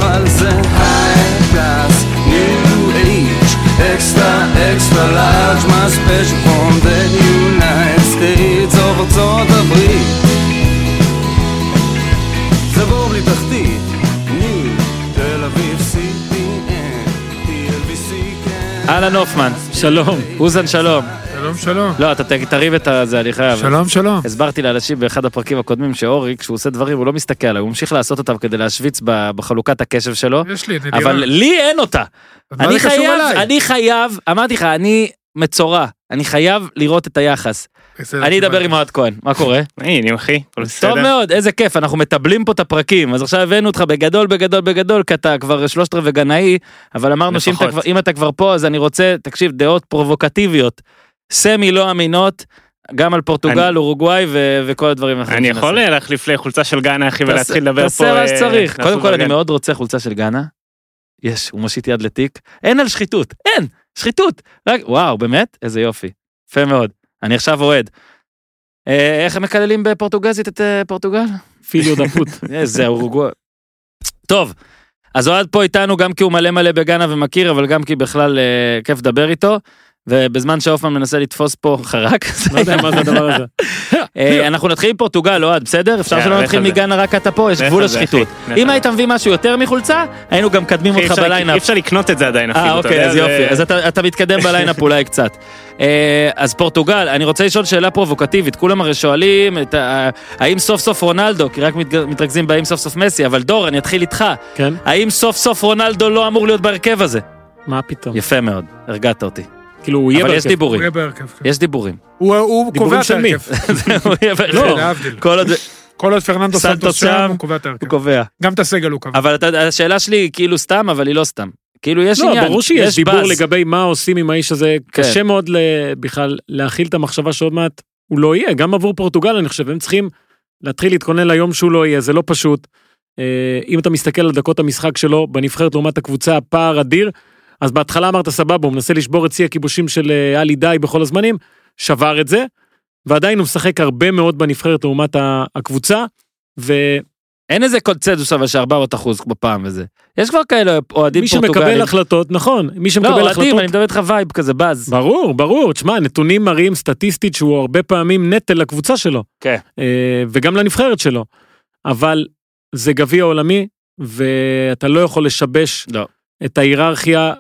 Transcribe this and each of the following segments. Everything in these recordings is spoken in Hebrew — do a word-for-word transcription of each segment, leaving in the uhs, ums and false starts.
אבל זה high class, new age, extra, extra large, my special from the United States of ארצות הברית. זה בור בלי תחתית, ניו, תל אביב, סי פי אן, טי אל וי סי, כן. אהלן הופמן, שלום, אוזן שלום. שלום שלום. לא, אתה תריב את זה, אני חייב. שלום שלום. הסברתי לאנשים באחד הפרקים הקודמים שאורי, כשהוא עושה דברים, הוא לא מסתכל עליו, הוא ממשיך לעשות אותם כדי להשוויץ בחלוקת הקשב שלו. יש לי, נדירה. אבל לי אין אותה. אני חייב, אני חייב, אמרתי לך, אני מצורע, אני חייב לראות את היחס. אני אדבר עם אוהד כהן, מה קורה? הנה, אחי, טוב מאוד, איזה כיף, אנחנו מטבלים פה את הפרקים, אז עכשיו הבאנו אותך בגדול, בגדול, בגדול, כי אתה כבר שלושת רבעי גנאי, אבל אמרנו שאם אתה כבר פה, אז אני רוצה, תקשיב, דעות פרובוקטיביות, סמי לא אמינות, גם על פורטוגל, אורוגוואי וכל הדברים האחרים. אני יכול להחליף לחולצה של גאנה, אחי, ולהתחיל לדבר פה. תעשה מה שצריך. קודם כל, אני מאוד רוצה חולצה של גאנה. יש, הוא מושיט יד לתיק. אין על שחיתות, אין, שחיתות. וואו, באמת? איזה יופי. יפה מאוד. אני עכשיו אוהד. איך הם מקללים בפורטוגזית את פורטוגל? פיליו דפוט. איזה אורוגוואי. טוב, אז אוהד פה איתנו, גם כי הוא מלא מלא בגאנה ומכיר, אבל גם כי בכלל כיף לדבר איתו. ובזמן שאופמן מנסה לתפוס פה חרק, לא יודע מה זה הדבר הזה. אנחנו נתחיל עם פורטוגל, אוהד, בסדר? אפשר שלא נתחיל מגאנה רק אתה פה, יש גבול לשחיתות. אם היית מביא משהו יותר מחולצה, היינו גם קדמים אותך בליינאפ. אי אפשר לקנות את זה עדיין, אפילו. אה, אוקיי, אז יופי. אז אתה מתקדם בליינאפ אולי קצת. אז פורטוגל, אני רוצה לשאול שאלה פרובוקטיבית, כולם הרי שואלים, האם סוף סוף רונלדו, כי רק מתרכזים בהאם סוף סוף מסי, אבל דור, אני אתחיל איתך. האם סוף סוף רונלדו לא אמור להיות בהרכב הזה? מה פתאום? יפה מאוד, הרגעת אותי. כאילו הוא יהיה בהרכב. אבל יש דיבורים. יש דיבורים. הוא קובע את ההרכב. לא, כל עוד פרננדו סנטוס שם, הוא קובע את ההרכב. הוא קובע. גם את הסגל הוא קובע. אבל השאלה שלי היא כאילו סתם, אבל היא לא סתם. כאילו יש עניין. לא, ברור שיש דיבור לגבי מה עושים עם האיש הזה. קשה מאוד בכלל להכיל את המחשבה שעוד מעט הוא לא יהיה. גם עבור פורטוגל, אני חושב, הם צריכים להתחיל להתכונן ליום שהוא לא יהיה. זה לא פשוט. אם אתה מסתכל על דקות המשחק שלו, בנבחרת לעומת הקבוצה, הפער אדיר. אז בהתחלה אמרת סבבה, הוא מנסה לשבור את שיא הכיבושים של אלי די בכל הזמנים, שבר את זה, ועדיין הוא משחק הרבה מאוד בנבחרת לעומת הקבוצה, ואין איזה קונצנזוס אבל ש-ארבע מאות אחוז בפעם וזה. יש כבר כאלה אוהדים פורטוגלים. מי שמקבל החלטות, נכון, מי שמקבל לא, החלטות. אוהדים, אני מדבר איתך וייב כזה, באז. ברור, ברור, תשמע, נתונים מראים סטטיסטית שהוא הרבה פעמים נטל לקבוצה שלו, כן. וגם לנבחרת שלו, אבל זה גביע עולמי, ואתה לא יכול לשבש לא. את ההיררכיה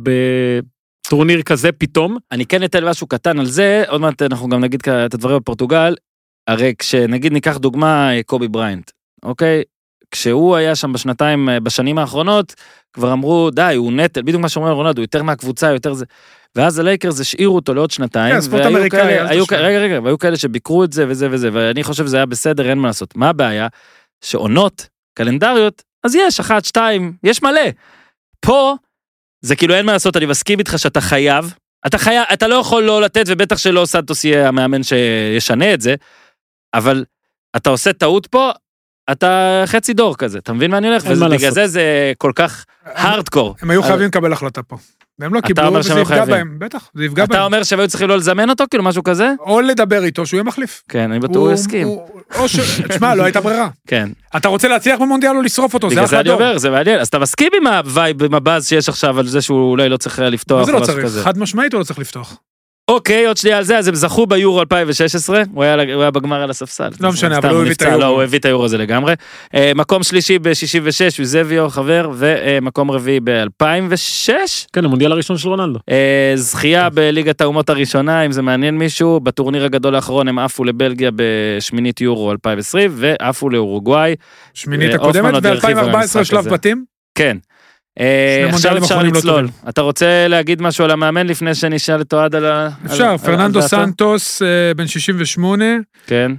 בטורניר כזה פתאום. אני כן אתן משהו קטן על זה, עוד מעט אנחנו גם נגיד את הדברים בפורטוגל, הרי כשנגיד ניקח דוגמה קובי בריינט, אוקיי? כשהוא היה שם בשנתיים, בשנים האחרונות, כבר אמרו, די, הוא נטל, בדיוק מה שאומרים רונלדו, הוא יותר מהקבוצה, יותר זה, ואז הלייקרס השאירו אותו לעוד שנתיים, רגע, רגע, והיו כאלה שביקרו את זה וזה וזה, ואני חושב שזה היה בסדר, אין מה לעשות. מה הבעיה? שעונות, קלנדריות, אז יש, אחת, שתיים, יש מלא. פה, זה כאילו אין מה לעשות, אני מסכים איתך שאתה חייב, אתה חייב, אתה לא יכול לא לתת, ובטח שלא סנטוס יהיה המאמן שישנה את זה, אבל אתה עושה טעות פה, אתה חצי דור כזה, אתה מבין מה אני הולך? ובגלל זה זה כל כך הארדקור. הם היו חייבים לקבל החלטה פה. והם לא קיבלו, וזה יפגע בהם, בטח, זה יפגע בהם. אתה אומר שהיו צריכים לא לזמן אותו, כאילו משהו כזה? או לדבר איתו, שהוא יהיה מחליף. כן, אני בטוח הוא יסכים. או ש... תשמע, לא הייתה ברירה. כן. אתה רוצה להצליח במונדיאל או לשרוף אותו, זה אחלה דור. בגלל זה אני אומר, זה מעניין. אז אתה מסכים עם הווייב, עם הבאז שיש עכשיו על זה שהוא אולי לא צריך לפתוח. מה זה לא צריך? חד משמעית הוא לא צריך לפתוח. אוקיי, עוד שנייה על זה, אז הם זכו ביורו אלפיים ושש עשרה, הוא היה בגמר על הספסל. לא משנה, אבל הוא הביא את היורו. לא, הוא הביא את היורו הזה לגמרי. מקום שלישי ב-שישים ושש, יוזביו חבר, ומקום רביעי ב-אלפיים ושש. כן, המונדיאל הראשון של רונלדו. זכייה בליגת האומות הראשונה, אם זה מעניין מישהו, בטורניר הגדול האחרון הם עפו לבלגיה בשמינית יורו אלפיים ועשרים, ועפו לאורוגוואי. שמינית הקודמת, ב-אלפיים וארבע עשרה שלב בתים? כן. עכשיו אפשר לצלול. אתה רוצה להגיד משהו על המאמן לפני שנשאל את אוהד על ה... אפשר, פרננדו סנטוס, בן שישים ושמונה. כן.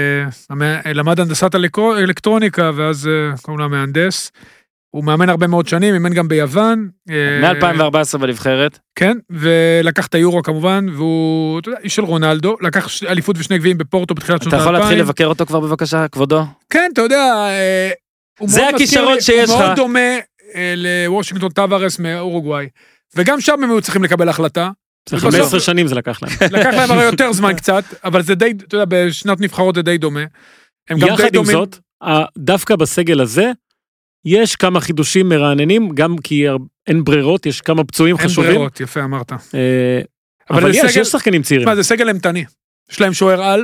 למד הנדסת אלקטרוניקה, ואז קוראים לה מהנדס. הוא מאמן הרבה מאוד שנים, אימן גם ביוון. מ-אלפיים וארבע עשרה בנבחרת. כן, ולקח את היורו כמובן, והוא, אתה יודע, איש של רונלדו, לקח אליפות ושני גביעים בפורטו בתחילת שנות אתה האלפיים. יכול להתחיל לבקר אותו כבר בבקשה, כבודו? כן, אתה יודע, זה הכישרון שיש לך. הוא מאוד דומה לוושינגטון טווארס מאורוגוואי, וגם שם הם היו צריכים לקבל החלטה. חמש עשרה שנים זה לקח להם. לקח להם הרי יותר זמן קצת, אבל זה די, אתה יודע, בשנת נבחרות זה די דומה. יחד עם זאת, דווקא בסגל הזה, יש כמה חידושים מרעננים, גם כי אין ברירות, יש כמה פצועים חשובים. אין ברירות, יפה אמרת. אבל יש, יש שחקנים צעירים. מה, זה סגל אמתני. יש להם שוער על,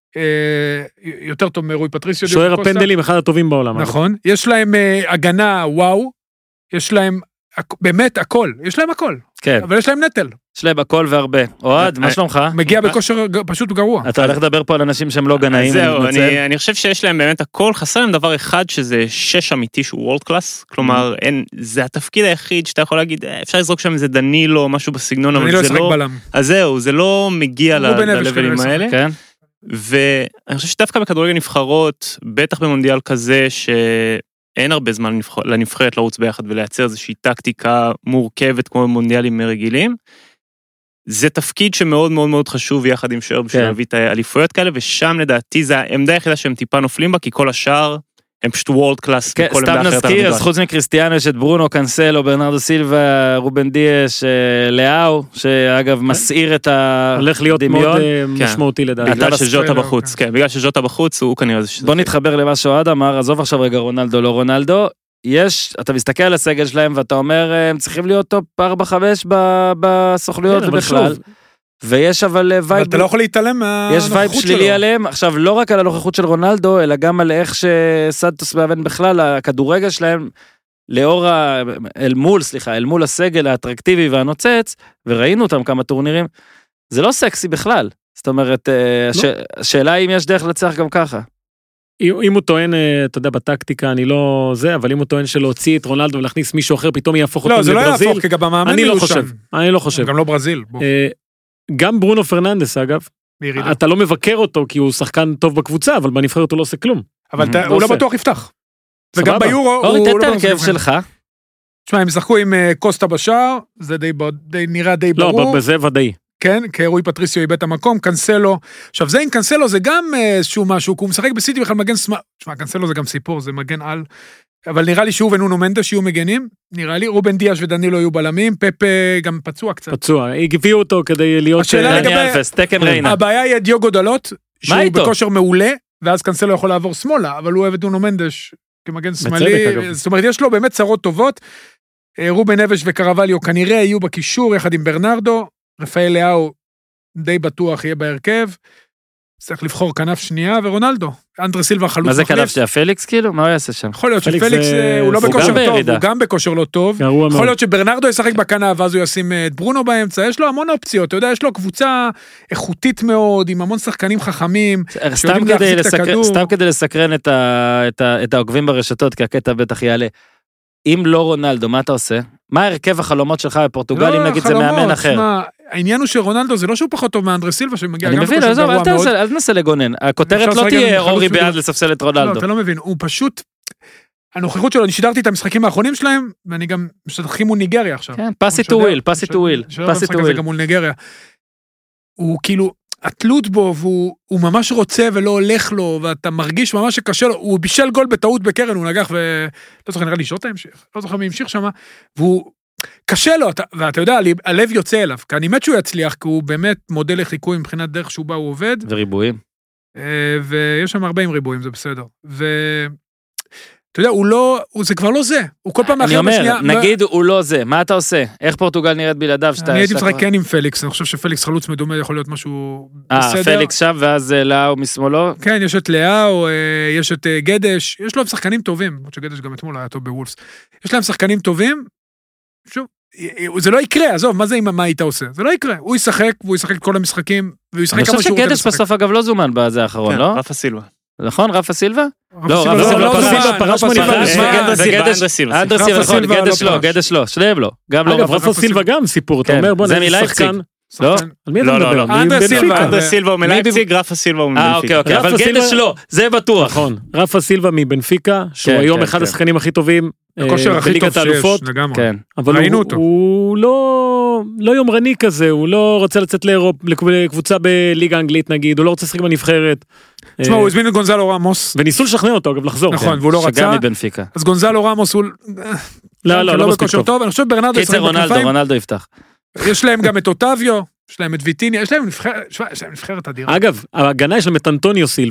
יותר טוב מרוי פטריסיו. שוער הפנדלים, אחד הטובים בעולם. נכון. יש להם הגנה, וואו. יש להם באמת הכל. יש להם הכל. כן. אבל יש להם נטל. יש להם הכל והרבה. אוהד, מה שלומך? מגיע בכושר פשוט גרוע. אתה הולך לדבר פה על אנשים שהם לא גנאים. זהו, אני חושב שיש להם באמת הכל, חסר להם דבר אחד שזה שש אמיתי שהוא וורלד קלאס, כלומר, זה התפקיד היחיד שאתה יכול להגיד, אפשר לזרוק שם איזה דנילו או משהו בסגנון, אבל זה לא... אז זהו, זה לא מגיע ללבלים האלה. כן. ואני חושב שדווקא בכדורגל נבחרות, בטח במונדיאל כזה שאין הרבה זמן לנבחרת לרוץ ביחד ולייצר איזושהי טקטיקה מורכבת כמו במונדיאלים רגילים, זה תפקיד שמאוד מאוד מאוד חשוב יחד עם שוער בשביל להביא את האליפויות כאלה, ושם לדעתי זה העמדה היחידה שהם טיפה נופלים בה, כי כל השאר הם פשוט וורלד קלאס. סתם נזכיר, אז חוץ מקריסטיאנו יש את ברונו, קנסלו, ברנרדו סילבה, רובן דיאש, לאו, שאגב מסעיר את הדמיון. הולך להיות מאוד משמעותי לדעתי. בגלל שז'וטה בחוץ, כן, בגלל שז'וטה בחוץ, הוא כנראה זה שזה. בוא נתחבר למה שאוהד אמר, עזוב עכשיו רגע רונלדו, לא רונלדו, יש, אתה מסתכל על הסגל שלהם ואתה אומר, הם צריכים להיות טופ ארבע חמש בסוכנויות ובכלל. ויש אבל וייב... אתה לא יכול להתעלם מהנוכחות שלו. יש וייב שלילי עליהם, עכשיו לא רק על הנוכחות של רונלדו, אלא גם על איך שסנטוס מאמן בכלל, הכדורגל שלהם, לאור ה... אל מול, סליחה, אל מול הסגל האטרקטיבי והנוצץ, וראינו אותם כמה טורנירים, זה לא סקסי בכלל. זאת אומרת, השאלה אם יש דרך לצח גם ככה. אם הוא טוען, אתה יודע, בטקטיקה, אני לא זה, אבל אם הוא טוען שלהוציא את רונלדו ולהכניס מישהו אחר, פתאום יהפוך אותו לברזיל. לא, זה לא יהפוך, כי גם המאמן אני לא חושב. אני לא חושב. גם לא ברזיל. גם ברונו פרננדס, אגב, אתה לא מבקר אותו, כי הוא שחקן טוב בקבוצה, אבל בנבחרת הוא לא עושה כלום. אבל הוא לא בטוח יפתח. וגם ביורו הוא לא... אורי, תת הרכב שלך. תשמע, הם ישחקו עם קוסטה בשער, זה נראה די ברור. לא, בזה ודאי. כן, כי רוי פטריסיו איבד המקום, קנסלו, עכשיו זה עם קנסלו זה גם איזשהו משהו, כי הוא משחק בסיטי בכלל מגן סמאל, תשמע, קנסלו זה גם סיפור, זה מגן על, אבל נראה לי שהוא ונונו מנדש יהיו מגנים, נראה לי רובן דיאש ודנילו יהיו בלמים, פפה גם פצוע קצת. פצוע, הביאו אותו כדי להיות... השאלה לגבי, הבעיה היא דיוגו דלות, שהוא בכושר מעולה, ואז קנסלו יכול לעבור שמאלה, אבל הוא אוהב את נונו מנדש כמגן שמאלי, זאת אומרת, יש לו באמת צרות טובות, רובן נבש וקרווליו כנראה יהיו בקישור יחד עם ברנרדו, רפאל לאו די בטוח יהיה בהרכב, צריך לבחור כנף שנייה, ורונלדו, אנדרה סילבה חלוץ מחליף. מה זה כנף שנייה, פליקס כאילו? מה הוא יעשה שם? יכול להיות שפליקס הוא לא בכושר טוב, הוא גם בכושר לא טוב, יכול להיות שברנרדו ישחק בכנף, ואז הוא ישים את ברונו באמצע, יש לו המון אופציות, אתה יודע, יש לו קבוצה איכותית מאוד, עם המון שחקנים חכמים, סתם כדי לסקרן את העוקבים ברשתות, כי הקטע בטח יעלה. אם לא רונלדו, מה אתה עושה? מה הרכב החלומות שלך בפורטוגל, אם נגיד זה מאמן אחר? העניין הוא שרונלדו זה לא שהוא פחות טוב מאנדרה סילבה, שמגיע גם בכושר גרוע מאוד. אל תנסה לגונן, הכותרת לא תהיה אורי בעד לספסל את רונלדו. לא, אתה לא מבין, הוא פשוט, הנוכחות שלו, אני שידרתי את המשחקים האחרונים שלהם, ואני גם משחקים מול ניגריה עכשיו. כן, פאסי טו וויל, פאסי טו וויל. פאסי טו וויל. גם מול ניגריה. הוא כאילו, התלות בו, והוא ממש רוצה ולא הולך לו, ואתה מרגיש ממש שקשה לו, הוא בישל גול בטעות בקרן, הוא נגח ולא זוכר, נראה לי שוטה המשיך, לא זוכר מי המשיך שם, והוא קשה לו, ואתה יודע, הלב יוצא אליו, כי אני מת שהוא יצליח, כי הוא באמת מודל לחיקוי מבחינת דרך שהוא בא, הוא עובד. וריבועים. ויש שם ארבעים ריבועים, זה בסדר. ואתה יודע, הוא לא, זה כבר לא זה, הוא כל פעם מאחר בשנייה. אני אומר, נגיד הוא לא זה, מה אתה עושה? איך פורטוגל נראית בלעדיו? אני הייתי משחק כן עם פליקס, אני חושב שפליקס חלוץ מדומה יכול להיות משהו בסדר. אה, פליקס שם, ואז לאו משמאלו? כן, יש את לאו, יש את גדש, יש לו שחקנים טובים, למרות שגדש גם אתמול היה טוב בוולפס. יש להם שחקנים טובים, שוב, זה לא יקרה, עזוב, מה זה עם מה היית עושה? זה לא יקרה, הוא ישחק, והוא ישחק את כל המשחקים, והוא ישחק כמה שהוא רוצה לשחק. אני חושב שגדש בסוף אגב לא זומן בזה האחרון, לא? רפה סילבה. נכון, רפה סילבה? לא, רפה סילבה פרש מנבחרת. אנדרה סילבה, נכון, גדש לא, גדש לא, שניהם לא. אגב, רפה סילבה גם סיפור, אתה אומר, בוא נהיה שחקן. לא? לא, לא, לא. אנדרה סילבה הוא מלייפציג, רפה סילבה הוא מבנפיקה. אה, אוקיי, אוקיי, אבל גדש לא, זה בטוח. נכון, רפה סילבה מבנפיקה, שהוא היום אחד השחקנים הכי טובים בליגת האלופות. אבל הוא לא יומרני כזה, הוא לא רוצה לצאת לאירופ, לקבוצה בליגה אנגלית נגיד, הוא לא רוצה לשחק בנבחרת. תשמע, הוא הזמין את גונזלו רמוס. וניסו לשכנע אותו, אגב, לחזור. נכון, והוא לא רצה. שגם מבנפיקה. אז גונזלו רמוס הוא... לא, לא, לא מספיק טוב. אני חושב ברנרדו... קיצר רונלדו, רונלדו יפתח. יש להם גם את אוטביו, יש להם את ויטיני, יש להם נבחרת אדירה. אגב, ההגנה יש להם את אנטוניו סילבה,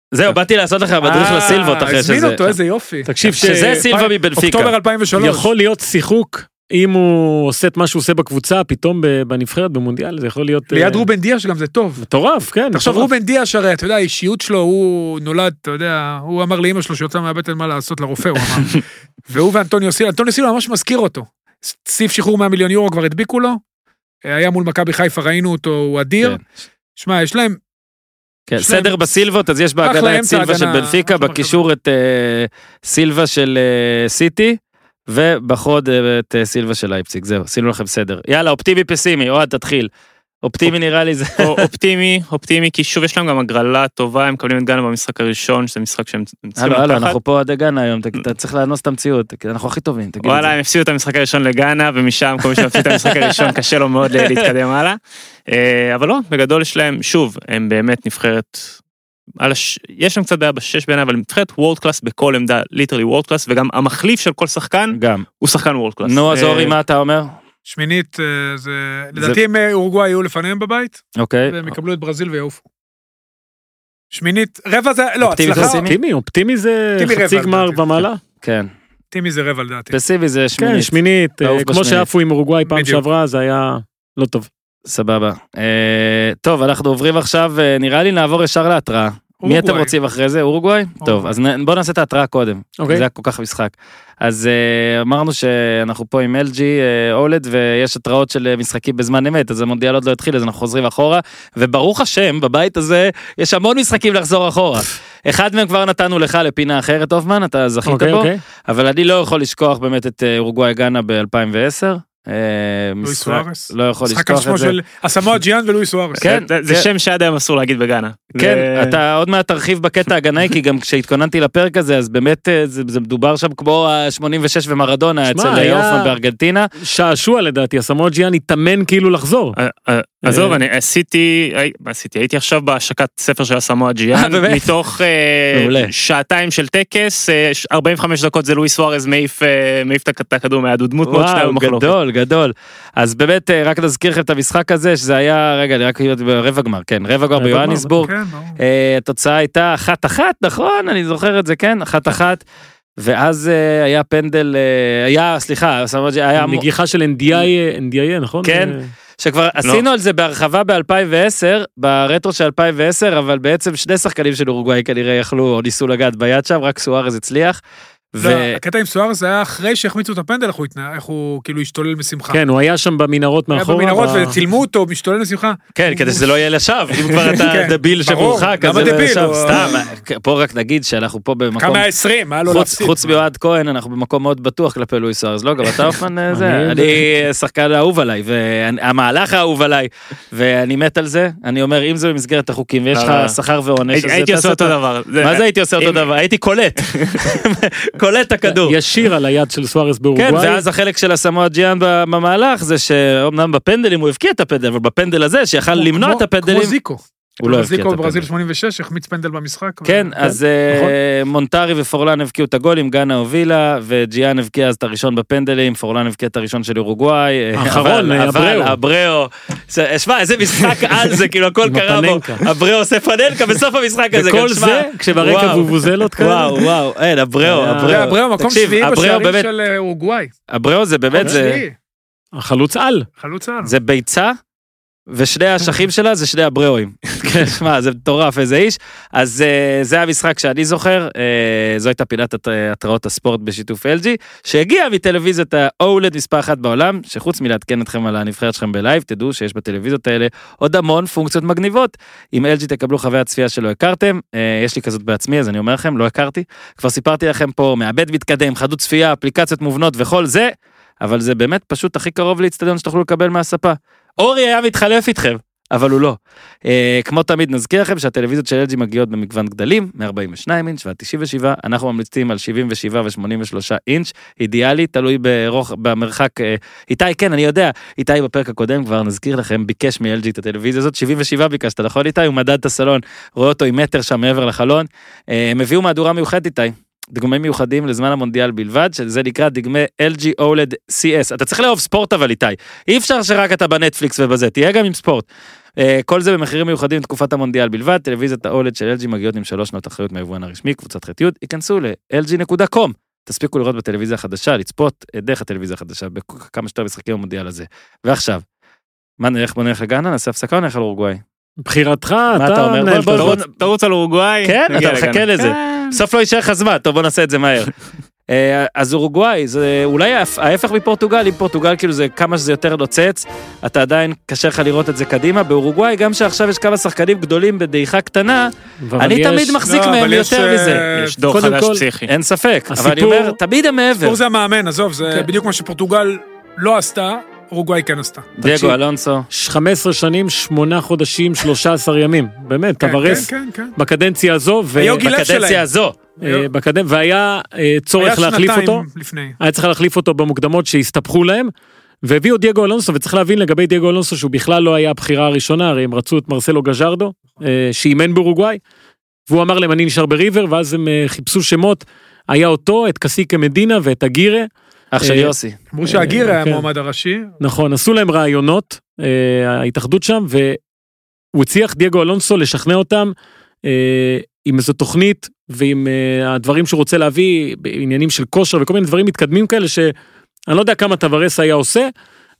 זהו, באתי לעשות לך מדריך לסילבות אחרי שזה. הזמין אותו, איזה יופי. תקשיב, שזה סילבה מבנפיקה. אוקטובר אלפיים ושלוש. יכול להיות שיחוק, אם הוא עושה את מה שהוא עושה בקבוצה, פתאום בנבחרת, במונדיאל, זה יכול להיות... ליד רובן דיה שגם זה טוב. מטורף, כן. תחשוב, רובן דיה שהרי, אתה יודע, האישיות שלו, הוא נולד, אתה יודע, הוא אמר לאמא שלו שיוצא מהבטן מה לעשות לרופא, הוא אמר. והוא ואנטוניו סילבה, אנטוניו סילבה ממש מזכיר אותו. סעיף שחרור מאה מיליון יורו כבר הדביקו לו, היה מול מכבי חיפה, ראינו אותו, הוא אדיר. שמע, יש להם... כן, סדר בסילבות, אז יש בהגנה את סילבה של בנפיקה, בקישור את סילבה של סיטי, ובחוד את סילבה של לייפציג, זהו, עשינו לכם סדר. יאללה, אופטימי פסימי, אוהד, תתחיל. אופטימי נראה לי זה... אופטימי, אופטימי, כי שוב יש להם גם הגרלה טובה, הם מקבלים את גאנה במשחק הראשון, שזה משחק שהם צריכים לקחת. אנחנו פה עד גאנה היום, אתה צריך לאנוס את המציאות, אנחנו הכי טובים, תגיד את זה. וואלה, הם הפסידו את המשחק הראשון לגאנה, ומשם כל מי שמפסיד את המשחק הראשון, קשה לו מאוד להתקדם הלאה. אבל לא, בגדול יש להם, שוב, הם באמת נבחרת, יש להם קצת בעיה בשש בעיניי, אבל נבחרת וורד קלאס בכל עמדה, ליטרלי וורד קלאס, וגם המחליף של כל שחקן, הוא שחקן וורד קלאס. נו, אז אורי, מה אתה אומר? שמינית, זה... לדעתי הם אורוגוואי יהיו לפניהם בבית, אוקיי. והם יקבלו את ברזיל ויעופו. שמינית, רבע זה... לא, הצלחה... אופטימי, אופטימי זה חצי גמר במעלה. כן. אופטימי זה רבע לדעתי. פסיבי זה שמינית. כן, שמינית, כמו שעפו עם אורוגוואי פעם שעברה, זה היה לא טוב. סבבה. טוב, אנחנו עוברים עכשיו, נראה לי נעבור ישר להתראה. מי אתם רוצים אחרי זה? אורוגוואי? טוב, אז בואו נעשה את ההתראה קודם. זה היה כל כך משחק. אז אמרנו שאנחנו פה עם אל ג'י אולד, ויש התראות של משחקים בזמן אמת, אז המונדיאל עוד לא התחיל, אז אנחנו חוזרים אחורה, וברוך השם, בבית הזה, יש המון משחקים לחזור אחורה. אחד מהם כבר נתנו לך לפינה אחרת, אופמן, אתה זכית בו, אבל אני לא יכול לשכוח באמת את אורוגוואי גאנה ב-אלפיים ועשר. לואי סוארס. לא יכול לשכוח את זה. הסמואל ג'יאן ולואי סוארס. כן, זה שם שעד היום אסור להגיד בגאנה. כן, אתה עוד מעט תרחיב בקטע הגנאי, כי גם כשהתכוננתי לפרק הזה, אז באמת זה מדובר שם כמו ה-שמונים ושש ומרדונה אצל אופמן בארגנטינה. שעשוע לדעתי, הסמואל ג'יאן התאמן כאילו לחזור. עזוב, אני עשיתי, עשיתי, הייתי עכשיו בהשקת ספר של הסמואל ג'יאן, מתוך שעתיים של טקס, ארבעים וחמש דקות זה לואי סוארס מעיף את הכדור מהיד, הוא דמות מאוד שניים במחלוקת. גדול, גדול. אז באמת, רק נזכיר לכם את המשחק הזה, שזה היה, רגע, אני רק הייתי ברבע גמר, כן, רבע גמר ביואניסבורג. התוצאה הייתה אחת אחת, נכון? אני זוכר את זה, כן, אחת אחת. ואז היה פנדל, היה, סליחה, היה... נגיחה של אן די איי, נכון? כן. שכבר עשינו על זה בהרחבה ב-אלפיים ועשר, ברטרו של אלפיים ועשר, אבל בעצם שני שחקנים של אורוגוואי כנראה יכלו או ניסו לגעת ביד שם, רק סוארז הצליח. הקטע עם סוארז היה אחרי שהחמיצו את הפנדל, איך הוא כאילו השתולל משמחה. כן, הוא היה שם במנהרות מאחורה. היה במנהרות וצילמו אותו, משתולל משמחה. כן, כדי שזה לא יהיה לשווא, אם כבר אתה דביל שמורחק, אז זה לא לשווא. סתם, פה רק נגיד שאנחנו פה במקום... כמה עשרים, מה לא להפסיד. חוץ מאוהד כהן, אנחנו במקום מאוד בטוח כלפי לואי סוארז, לא? גם אתה אופן זה. אני שחקן האהוב עליי, והמהלך האהוב עליי, ואני מת על זה. אני אומר, אם זה במסגרת החוקים, ויש לך שכר ועונש, הייתי עושה אותו דבר. מה זה הייתי עושה אותו דבר? הייתי קולט. קולט הכדור. ישיר על היד של סוארס באורוגוואי. כן, ואז החלק של הסמואל ג'יאן במהלך, זה שאומנם בפנדלים הוא הבקיע את הפנדל, אבל בפנדל הזה, שיכל למנוע את הפנדלים. כמו זיקו. הוא לא הבקיע את זיקו הפנדל. בברזיל שמונים ושש, החמיץ פנדל במשחק. כן, אז מונטרי ופורלן הבקיעו את הגולים, גאנה הובילה, וג'יאן הבקיע אז את הראשון בפנדלים, פורלן הבקיע את הראשון של אורוגוואי. האחרון, אבל הבריאו. שמע, איזה משחק על זה, כאילו הכל קרה בו. הבריאו עושה פנלקה בסוף המשחק הזה. וכל זה, כשברקע בובוזלות כאלה. וואו, וואו, אין, הבריאו, הבריאו, מקום שביעי בשערים של אורוגוואי. הבריאו זה באמת, זה... החלוץ על. חלוץ על. זה ביצה. ושני השכים שלה זה שני הבריאוים. שמע, זה מטורף, איזה איש. אז זה המשחק שאני זוכר, זו הייתה פינת התראות הספורט בשיתוף אל ג'י, שהגיע מטלוויזיות ה-אולד מספר אחת בעולם, שחוץ מלעדכן אתכם על הנבחרת שלכם בלייב, תדעו שיש בטלוויזיות האלה עוד המון פונקציות מגניבות. אם אל ג'י תקבלו חוויה צפייה שלא הכרתם, יש לי כזאת בעצמי, אז אני אומר לכם, לא הכרתי. כבר סיפרתי לכם פה, מעבד מתקדם, חדות צפייה, אפליקציות מובנות וכל זה, אבל זה באמת פשוט הכי קרוב לאצטדיון שתוכלו לקבל מהספה. אורי היה מתחלף איתכם, אבל הוא לא. אה, כמו תמיד נזכיר לכם שהטלוויזיות של אל ג'י מגיעות במגוון גדלים, מ-ארבעים ושניים אינץ' ועד תשעים ושבע, אנחנו ממליצים על שבעים ושבע ו-שמונים ושלושה אינץ', אידיאלי, תלוי ברוח, במרחק, אה, איתי, כן, אני יודע, איתי בפרק הקודם כבר נזכיר לכם, ביקש מ-אל ג'י את הטלוויזיה הזאת, שבעים ושבע ביקשת, נכון איתי? הוא מדד את הסלון, רואה אותו עם מטר שם מעבר לחלון, אה, הם הביאו מהדורה מיוחדת איתי, דגמים מיוחדים לזמן המונדיאל בלבד, שזה נקרא דגמי אל ג'י אולד סי אס. אתה צריך לאהוב ספורט אבל איתי. אי אפשר שרק אתה בנטפליקס ובזה, תהיה גם עם ספורט. כל זה במחירים מיוחדים לתקופת המונדיאל בלבד, טלוויזיית האולד של אל ג'י מגיעות עם שלוש שנות אחריות מהיבואן הרשמי, קבוצת חטיות, ייכנסו ל-אל ג'י דוט קום. תספיקו לראות בטלוויזיה החדשה, לצפות דרך הטלוויזיה החדשה, בכמה שיותר משחקים במונדיאל הזה. ועכשיו, מה נלך, בוא נלך לגאנה, נעשה הפסקה או נלך על אורוגוואי? בחירתך, אתה אומר, בוא תרוץ על אורוגוואי. כן, אתה מחכה לזה. בסוף לא יישאר לך זמן, טוב בוא נעשה את זה מהר. אז אורוגוואי, זה אולי ההפך מפורטוגל, אם פורטוגל כאילו זה כמה שזה יותר נוצץ, אתה עדיין קשה לך לראות את זה קדימה, באורוגוואי גם שעכשיו יש כמה שחקנים גדולים בדעיכה קטנה, אני תמיד מחזיק מהם יותר מזה. יש דור חדש פסיכי. אין ספק, אבל אני אומר, תמיד המעבר. הסיפור זה המאמן, עזוב, זה בדיוק מה שפורטוגל לא עשתה, אורוגוואי כן עשתה. דייגו אלונסו. חמש עשרה שנים, שמונה חודשים, שלושה עשר ימים. באמת, טווארס בקדנציה הזו. בקדנציה הזו. והיה צורך להחליף אותו. היה צריך להחליף אותו במוקדמות שהסתפחו להם. והביאו דייגו אלונסו, וצריך להבין לגבי דייגו אלונסו, שהוא בכלל לא היה הבחירה הראשונה, הרי הם רצו את מרסלו גז'רדו, שאימן באורוגוואי. והוא אמר להם, אני נשאר בריבר, ואז הם חיפשו שמות. היה אותו, את קסיקה מדינה ואת הגירה. אח של יוסי. אמרו שהגיר היה המועמד הראשי. נכון, עשו להם רעיונות, ההתאחדות שם, והוא הצליח דייגו אלונסו לשכנע אותם עם איזו תוכנית, ועם הדברים שהוא רוצה להביא, בעניינים של כושר, וכל מיני דברים מתקדמים כאלה, שאני לא יודע כמה טווארס היה עושה,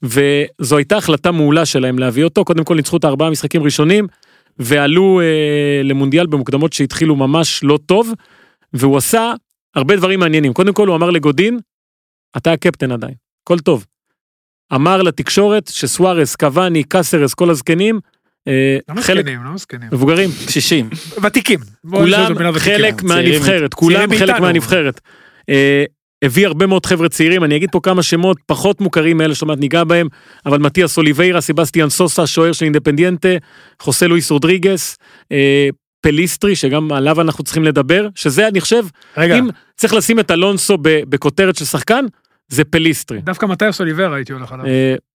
וזו הייתה החלטה מעולה שלהם להביא אותו, קודם כל ניצחו את ארבעה משחקים ראשונים, ועלו למונדיאל במוקדמות שהתחילו ממש לא טוב, והוא עשה הרבה דברים מעניינים. קודם כל הוא אמר לגודין, אתה הקפטן עדיין, כל טוב. אמר לתקשורת שסוארס, קוואני, קסרס, כל הזקנים, לא זקנים, לא זקנים. מבוגרים. שישים. ותיקים. כולם חלק מהנבחרת, כולם חלק מהנבחרת. הביא הרבה מאוד חבר'ה צעירים, אני אגיד פה כמה שמות פחות מוכרים מאלה שומעת ניגע בהם, אבל מתיאס אוליביירה, סבסטיאן סוסה, שוער של אינדפנדיאנטה, חוסה לואיס רודריגס, פליסטרי, שגם עליו אנחנו צריכים לדבר, שזה אני חושב, אם צריך לשים את אלונסו בכותרת של שחקן, זה פליסטרי. דווקא מתיאס אוליביירה הייתי הולך עליו.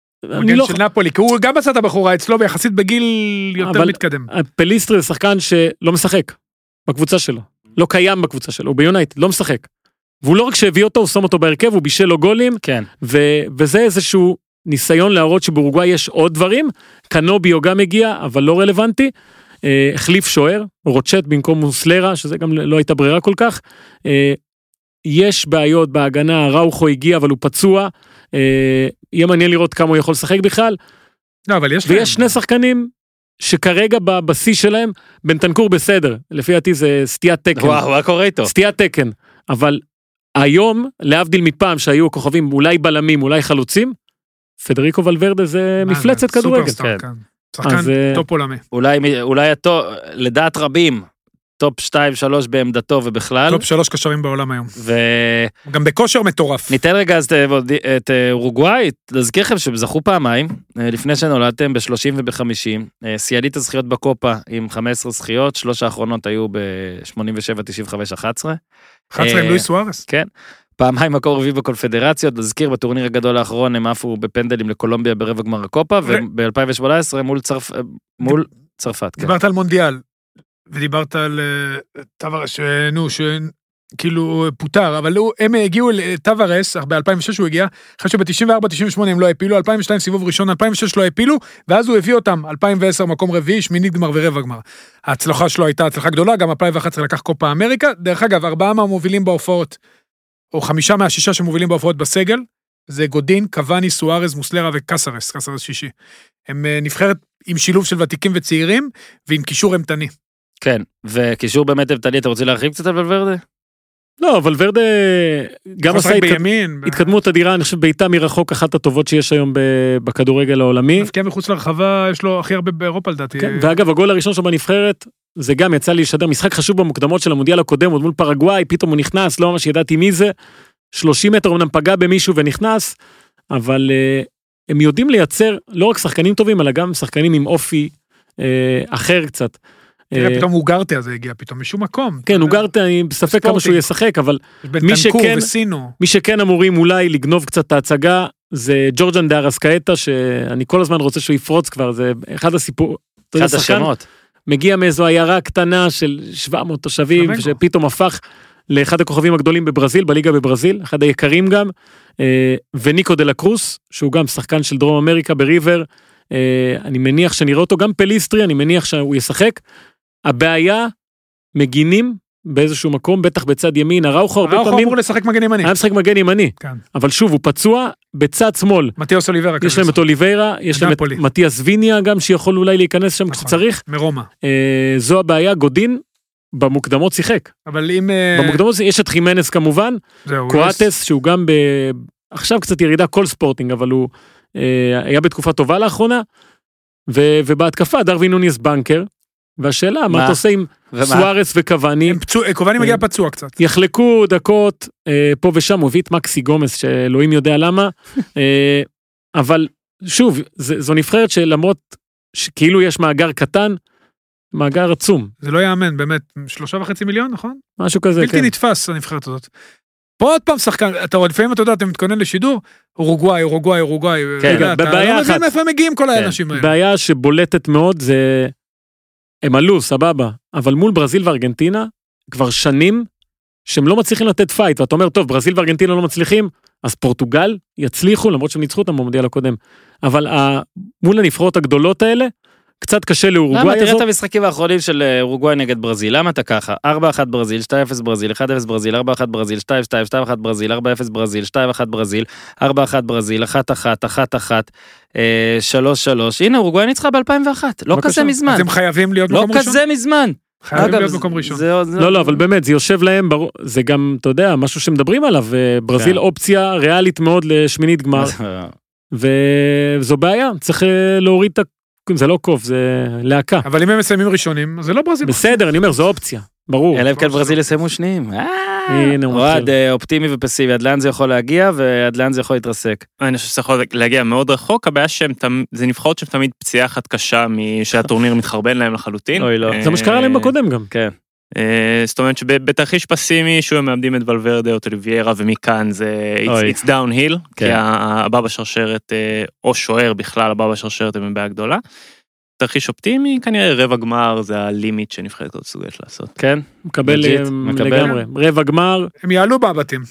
מגן של נפולי, כי הוא גם עשה את הבחורה אצלו, ביחסית בגיל יותר מתקדם. פליסטרי זה שחקן שלא משחק בקבוצה שלו, לא קיים בקבוצה שלו, הוא ביונייטד, לא משחק. והוא לא רק שהביא אותו, הוא שם אותו בהרכב, הוא בישל לו גולים, כן. ו- וזה איזשהו ניסיון להראות שבאורוגוואי יש עוד דברים, קנוביו גם הגיע, אבל לא רלוונטי, אה, החליף שוער, רוטשט במקום מוסלרה, שזה גם לא הייתה ברירה כל כך, אה, יש בעיות בהגנה, ראוכו הגיע, אבל הוא פצוע, אה, יהיה מעניין לראות כמה הוא יכול לשחק בכלל, לא, אבל יש ויש להם. שני שחקנים, שכרגע בבסיס שלהם, בנטנקור בסדר, לפי דעתי זה סטיית תקן. וואו, מה קורה איתו? סטיית תקן, אבל היום, להבדיל מפעם שהיו הכוכבים אולי בלמים, אולי חלוצים, פדריקו ולוורדה זה מפלצת כדורגל. סופרסטאר, כן. שחקן טופ עולמי. אולי לדעת רבים, טופ שתיים שלוש בעמדתו ובכלל. טופ שלוש קשרים בעולם היום. גם בכושר מטורף. ניתן רגע אז את אורוגוואי, להזכיר לכם שזכו פעמיים, לפני שנולדתם ב-שלושים וב-חמישים, סיידית הזכיות בקופה עם חמש עשרה זכיות, שלוש האחרונות היו ב-שמונים ושבע, תשעים וחמש, אחת עשרה. אחת עשרה עם לואיס סוארס. כן. פעמיים מקור רביעי בקונפדרציות, נזכיר בטורניר הגדול האחרון הם עפו בפנדלים לקולומביה ברבע גמר הקופה, וב-אלפיים שמונה עשרה מול צרפת. דיברת על מונדיאל, ודיברת על טווארס, נו, שכאילו פוטר, אבל הם הגיעו לטווארס, ב-אלפיים ושש הוא הגיע, אחרי שב-תשעים וארבע תשעים ושמונה הם לא הפילו, אלפיים ושתיים סיבוב ראשון, אלפיים ושש לא הפילו, ואז הוא הביא אותם, אלפיים ועשר מקום רביעי, שמינית גמר ורבע גמר. ההצלחה שלו הייתה הצלחה גדולה, גם אלפיים ואחת עשרה לקח קופה אמריקה, דרך אגב, ארבעה מהמובילים בהופעות, או חמישה מהשישה שמובילים בהופעות בסגל, זה גודין, קוואני, סוארז, מוסלרה וקסרס, קסרס שישי. הם נבחרת עם שילוב של ותיקים וצעירים, ועם קישור אמתני. כן, וקישור באמת אמתני, אתה רוצה להרחיב קצת על ולוורדה? לא, ולוורדה גם עשה התקדמות אדירה, אני חושב בעיטה מרחוק אחת הטובות שיש היום בכדורגל העולמי. נפקע מחוץ לרחבה, יש לו הכי הרבה באירופה לדעתי. ואגב, הגול הראשון שלו בנבחרת, זה גם יצא לי לשדר משחק חשוב במוקדמות של המונדיאל הקודם, עוד מול פרגוואי, פתאום הוא נכנס, לא ממש ידעתי מי זה, שלושים מטר אמנם פגע במישהו ונכנס, אבל uh, הם יודעים לייצר לא רק שחקנים טובים, אלא גם שחקנים עם אופי uh, אחר קצת. תראה, פתאום אוגרטה הזה הגיע, פתאום משום מקום. כן, אוגרטה, אני בספק כמה שהוא ישחק, אבל מי שכן, מי שכן אמורים אולי לגנוב קצת את ההצגה, זה ג'ורג'ן דה ארסקאטה, שאני כל הזמן רוצה שהוא יפרוץ כבר, זה אחד הסיפור, אחד השמות. מגיע מאיזו עיירה קטנה של שבע מאות תושבים, שפתאום הפך לאחד הכוכבים הגדולים בברזיל, בליגה בברזיל, אחד היקרים גם, וניקו דה לקרוס, שהוא גם שחקן של דרום אמריקה בריבר, אני מניח שנראה אותו, גם פליסטרי, אני מניח שהוא ישחק. הבעיה, מגינים באיזשהו מקום, בטח בצד ימין, הראוכו הרבה פעמים... הראוכו אמור לשחק מגן ימני. היה משחק מגן ימני. כן. אבל שוב, הוא פצוע בצד שמאל. מתיאס אוליברה. יש להם את אוליברה, יש להם את מתיאס ויניה גם, שיכול אולי להיכנס שם כשצריך. מרומא. זו הבעיה, גודין במוקדמות שיחק. אבל אם... במוקדמות יש את חימנס כמובן, קואטס, שהוא גם ב... עכשיו קצת ירידה כל ספורטינג, אבל הוא היה בתקופה טובה לאחרונה, ובהתקפה דרווין נוניס בנקר, והשאלה, מה אתה עושה עם סוארס וקוואני? קוואני מגיע פצוע קצת. יחלקו דקות פה ושם, הוא הביא את מקסי גומס, שאלוהים יודע למה, אבל שוב, זו נבחרת שלמרות שכאילו יש מאגר קטן, מאגר עצום. זה לא יאמן, באמת, שלושה וחצי מיליון, נכון? משהו כזה, כן. בלתי נתפס, הנבחרת הזאת. פה עוד פעם שחקן, אתה רואה, לפעמים אתה יודע, אתה מתכונן לשידור, אורוגוואי, אורוגוואי, אורוגוואי. כן, בבעיה אחת. איפה הם מגיעים כל האנשים האלה? בעיה שבולטת מאוד זה... הם עלו, סבבה, אבל מול ברזיל וארגנטינה, כבר שנים שהם לא מצליחים לתת פייט, ואתה אומר, טוב, ברזיל וארגנטינה לא מצליחים, אז פורטוגל יצליחו, למרות שהם ניצחו אותם במונדיאל הקודם. אבל מול הנבחרות הגדולות האלה, קצת קשה לאורוגוואי הזאת. למה? תראה את המשחקים האחרונים של אורוגוואי נגד ברזיל, למה אתה ככה? ארבע אחת ברזיל, שתיים אפס ברזיל, אחד אפס ברזיל, ארבע אחת ברזיל, שתיים שתיים, שתיים אחת ברזיל, ארבע אפס ברזיל, שתיים אחת ברזיל, ארבע אחת ברזיל, אחת אחת, אחת אחת, שלוש שלוש. הנה, אורוגוואי ניצחה ב-אלפיים ואחת, לא כזה מזמן. אז הם חייבים להיות מקום ראשון? לא כזה מזמן. חייבים להיות מקום ראשון. לא, לא, אבל באמת, זה יושב להם, זה גם, אתה יודע, משהו שמדברים עליו, ברזיל אופציה ריאלית מאוד לשמינית גמר, וזו בעיה, צריך להוריד את זה לא קוף, זה להקה. אבל אם הם מסיימים ראשונים, זה לא ברזיל. בסדר, אני אומר, זו אופציה, ברור. אלא אם כן ברזיל יסיימו שניים. אוהד אופטימי ופסיבי, עד לאן זה יכול להגיע, ועד לאן זה יכול להתרסק. אני חושב שזה יכול להגיע מאוד רחוק, הבעיה שזה נבחרות שהן תמיד פציעה אחת קשה, שהטורניר מתחרבן להם לחלוטין. אוי לא. זה מה שקרה להם בקודם גם. כן. זאת אומרת שבתרחיש פסימי, שהוא מאבדים את ולוורדה או טוליביירה, ומכאן זה it's downhill, כי הבא בשרשרת, או שוער בכלל, הבא בשרשרת הם בעיה גדולה. תרחיש אופטימי, כנראה רבע גמר, זה הלימיט שנבחרת עוד סוגת לעשות. כן? מקבל לגמרי. רבע גמר. הם יעלו מהבתים.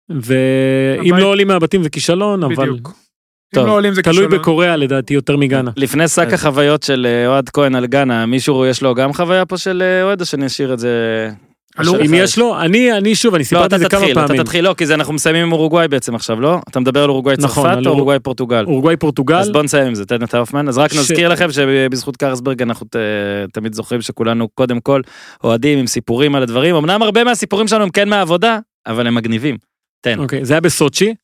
ואם לא עולים מהבתים זה כישלון, אבל... תלוי בקוריאה לדעתי יותר מגאנה. לפני שק החוויות של אוהד כהן על גאנה, מישהו יש לו גם חוויה פה של אוהד, או שאני אשאיר את זה... אם יש לו, אני, אני שוב, אני סיפרתי את זה כמה פעמים. אתה תתחיל, לא, כי זה אנחנו מסיימים עם אורוגוואי בעצם עכשיו, לא? אתה מדבר על אורוגוואי צרפת או אורוגוואי פורטוגל? אורוגוואי פורטוגל. אז בוא נסיים עם זה, תן את האופמן. אז רק נזכיר לכם שבזכות קרסברג אנחנו תמיד זוכרים שכולנו קודם כל אוהדים עם סיפורים על הדברים. אמנם הרבה מהסיפורים שלנו הם כן מהעבודה, אבל הם מגניבים. תן. אוקיי, זה היה בסוצ'י,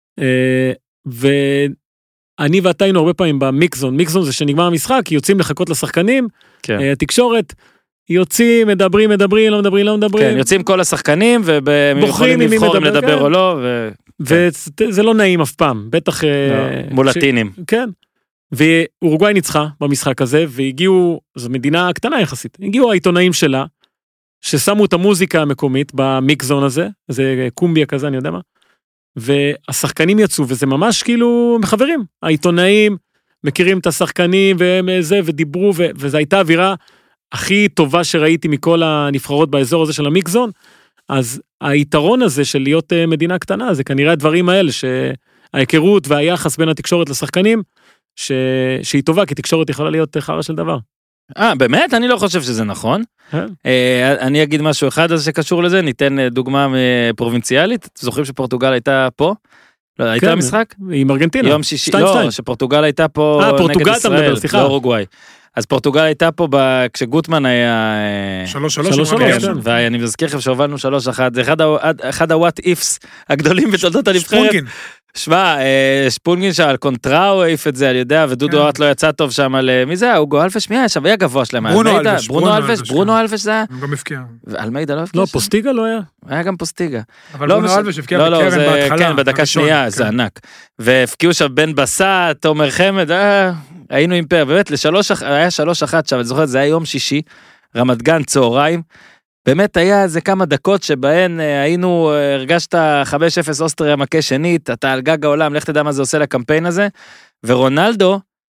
ואני ואתה היינו הרבה פעמים במיקזון. מיקזון זה שנגמר המשחק, יוצאים לחכות לשחקנים, תקשורת, יוצאים, מדברים, מדברים, לא מדברים, לא מדברים. כן, יוצאים כל השחקנים, והם יכולים לבחור אם לדבר או לא. וזה לא נעים אף פעם, בטח... מול לטינים. כן. ואורוגוואי ניצחה במשחק הזה, והגיעו, זו מדינה קטנה יחסית, הגיעו העיתונאים שלה, ששמו את המוזיקה המקומית במיקזון הזה, זה קומביה כזה, אני יודע מה, והשחקנים יצאו, וזה ממש כאילו מחברים. העיתונאים מכירים את השחקנים, וזה, ודיברו, וזו הייתה אווירה הכי טובה שראיתי מכל הנבחרות באזור הזה של המיקזון, אז היתרון הזה של להיות מדינה קטנה, זה כנראה הדברים האלה, שההיכרות והיחס בין התקשורת לשחקנים, ש... שהיא טובה, כי תקשורת יכולה להיות חרא של דבר. אה, באמת? אני לא חושב שזה נכון. אני אגיד משהו אחד אז שקשור לזה, ניתן דוגמה פרובינציאלית, זוכרים שפורטוגל הייתה פה? לא, הייתה משחק? עם ארגנטינה. יום שישי, לא, שפורטוגל הייתה פה נגד ישראל, לא אורוגוואי. אז פורטוגל הייתה פה כשגוטמן היה... שלוש שלוש. ואני מזכיר לכם שהובלנו שלוש אחת, זה אחד הוואט איפס הגדולים בתולדות הנבחרת. שפונגין. שמע, שפונגין שעל קונטראו העיף את זה, אני יודע, ודודו אוהט לא יצא טוב שם על... מי זה? אוגו אלפש, מי היה שם? היה גבוה שלהם. ברונו אלפש. ברונו אלפש, ברונו אלפש זה היה? הוא גם הפקיע. אלמיידה לא הפקיע? לא, פוסטיגה לא היה. היה גם פוסטיגה. אבל ברונו אלפש הפקיע בקרן בהתחלה. כן, בדקה שנייה, זה ענק. והפקיעו שם בן בסט, תומר חמד, היינו עם פר, באמת, היה שלוש אחת שם, אני זוכרת, זה היה יום שישי, רמת גן, צהריים, באמת היה איזה כמה דקות שבהן היינו, הרגשת חמש אפס אוסטריה מכה שנית, אתה על גג העולם, לך תדע מה זה עושה לקמפיין הזה, ורונלדו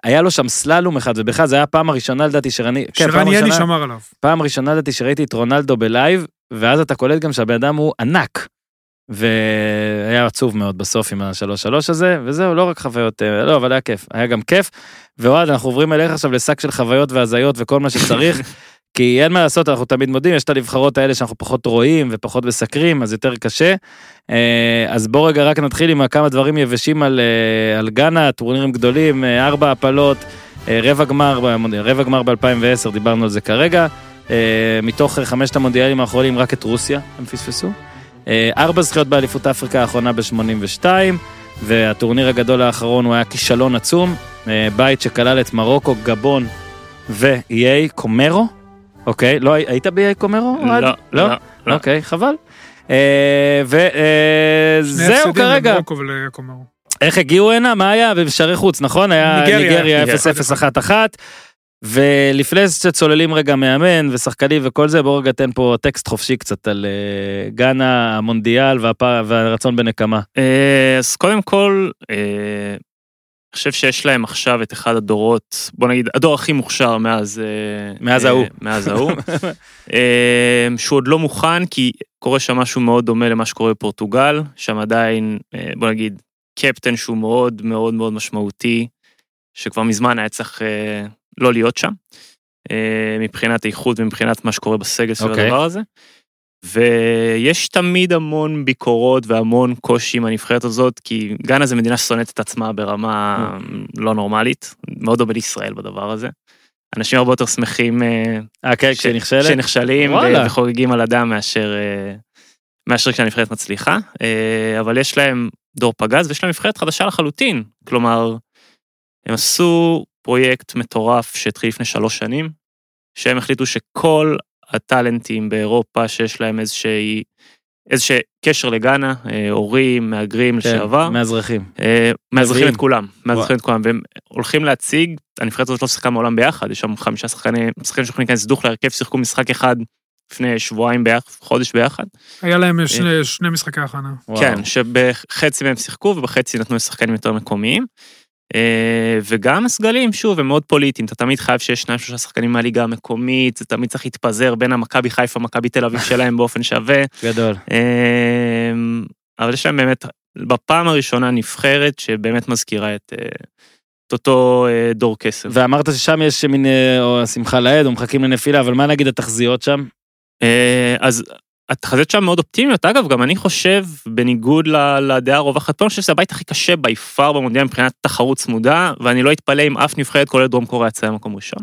היה לו שם סללום אחד, ובכלל זה היה הפעם הראשונה לדעתי שרני, שרני יני שמר עליו. פעם ראשונה לדעתי שראיתי את רונלדו בלייב, ואז אתה קולט גם שהבן אדם הוא ענק, והיה עצוב מאוד בסוף עם השלוש שלוש הזה, וזהו, לא רק חוויות, לא, אבל היה כיף, היה גם כיף, ואוהד, אנחנו עוברים אליך עכשיו לשק של חוויות והזיות וכל מה שצריך, כי אין מה לעשות, אנחנו תמיד מודים, יש את הנבחרות האלה שאנחנו פחות רואים ופחות מסקרים, אז יותר קשה. אז בוא רגע רק נתחיל עם כמה דברים יבשים על, על גאנה, טורנירים גדולים, ארבע הפלות, רבע גמר, רבע גמר ב-אלפיים ועשר, דיברנו על זה כרגע, מתוך חמשת המונדיאלים האחרונים רק את רוסיה, הם פספסו. ארבע זכיות באליפות אפריקה האחרונה ב-שמונים ושתיים, והטורניר הגדול האחרון הוא היה כישלון עצום, בית שכלל את מרוקו, גבון ואיי קומרו. אוקיי, לא היית באיי קומרו? לא, לא. אוקיי, חבל. וזהו כרגע. איך הגיעו הנה? מה היה? בשערי חוץ, נכון? היה ניגריה אפס אפס אחת אחת. ולפני שצוללים רגע מאמן ושחקנים וכל זה, בואו רגע תן פה טקסט חופשי קצת על גאנה, המונדיאל והרצון בנקמה. אז קודם כל, אני חושב שיש להם עכשיו את אחד הדורות, בוא נגיד, הדור הכי מוכשר מאז... מאז ההוא. מאז ההוא. שהוא עוד לא מוכן, כי קורה שם משהו מאוד דומה למה שקורה בפורטוגל, שם עדיין, בוא נגיד, קפטן שהוא מאוד מאוד מאוד משמעותי, שכבר מזמן היה צריך לא להיות שם, מבחינת איכות ומבחינת מה שקורה בסגל של הדבר הזה. ויש תמיד המון ביקורות והמון קושי עם הנבחרת הזאת, כי גאנה זה מדינה ששונאת את עצמה ברמה לא נורמלית, מאוד דומה לישראל בדבר הזה. אנשים הרבה יותר שמחים שנכשלים וחוגגים על אדם מאשר מאשר כשהנבחרת מצליחה, אבל יש להם דור פגז ויש להם נבחרת חדשה לחלוטין, כלומר, הם עשו פרויקט מטורף שהתחיל לפני שלוש שנים, שהם החליטו שכל הטלנטים באירופה שיש להם איזושהי, איזושהי קשר לגאנה, הורים, מהגרים לשעבר. מאזרחים. מאזרחים את כולם, מאזרחים את כולם, והם הולכים להציג, הנבחרת הזאת לא שחקה מעולם ביחד, יש שם חמישה שחקנים, שחקנים שיכולים להיכנס דוך להרכב, שיחקו משחק אחד לפני שבועיים ביחד, חודש ביחד. היה להם שני, שני משחקי הכנה. כן, שבחצי מהם שיחקו, ובחצי נתנו לשחקנים יותר מקומיים. וגם הסגלים, שוב, הם מאוד פוליטיים, אתה תמיד חייב שיש שניים שלושה שחקנים מהליגה המקומית, זה תמיד צריך להתפזר בין המכבי חיפה, מכבי תל אביב שלהם באופן שווה. גדול. אבל יש להם באמת, בפעם הראשונה נבחרת, שבאמת מזכירה את אותו דור כסף. ואמרת ששם יש מין, או שמחה לעד, או מחכים לנפילה, אבל מה נגיד התחזיות שם? אז... התחזיות שם מאוד אופטימיות, אגב, גם אני חושב, בניגוד לדעה הרווחת פה, אני חושב שזה הבית הכי קשה ביפר במונדיאל מבחינת תחרות צמודה, ואני לא אתפלא אם אף נבחרת כולל דרום קוריאה יצא במקום ראשון.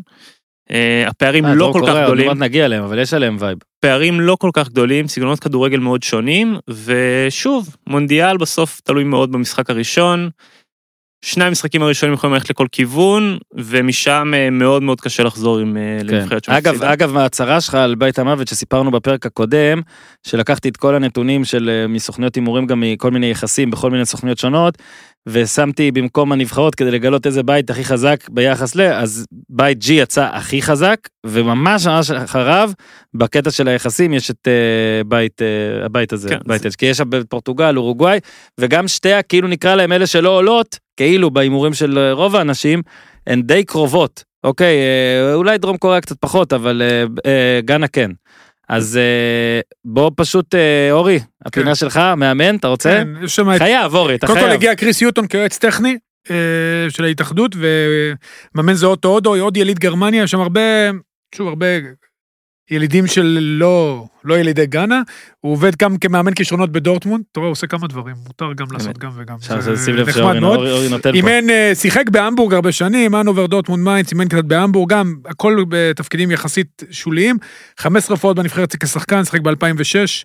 הפערים לא כל כך גדולים. עוד נגיע אליהם, אבל יש עליהם וייב. פערים לא כל כך גדולים, סגנונות כדורגל מאוד שונים, ושוב, מונדיאל בסוף תלוי מאוד במשחק הראשון, שני המשחקים הראשונים יכולים ללכת לכל כיוון, ומשם מאוד מאוד קשה לחזור עם לנבחרת שמפסידה. אגב, אגב, מההצהרה שלך על בית המוות שסיפרנו בפרק הקודם, שלקחתי את כל הנתונים של מסוכניות הימורים, גם מכל מיני יחסים, בכל מיני סוכניות שונות, ושמתי במקום הנבחרות כדי לגלות איזה בית הכי חזק ביחס ל, אז בית G יצא הכי חזק, וממש ממש אחריו, בקטע של היחסים יש את בית, הבית הזה, בית H, כי יש בפורטוגל, אורוגוואי, וגם שתי, כאילו נקרא להם אלה שלא עולות, כאילו בהימורים של רוב האנשים, הן די קרובות, אוקיי, אולי דרום קוריאה קצת פחות, אבל גאנה כן. אז בוא פשוט, אורי, הפינה שלך, מאמן, אתה רוצה? כן, יש שם... חייב, אורי, אתה חייב. קודם כל הגיע קריס יוטון כיועץ טכני של ההתאחדות, ומאמן זה אוטו אודו, עוד יליד גרמניה, יש שם הרבה, שוב, הרבה ילידים של לא, לא ילידי גאנה, הוא עובד גם כמאמן כישרונות בדורטמונד, אתה רואה, הוא עושה כמה דברים, מותר גם לעשות גם וגם. זה נחמד מאוד. אימן, שיחק בהמבורג הרבה שנים, אנובר דורטמונד מיינץ, אימן קצת בהמבורג, גם הכל בתפקידים יחסית שוליים, חמש עשרה הופעות בנבחרת כשחקן, שיחק ב-אלפיים ושש,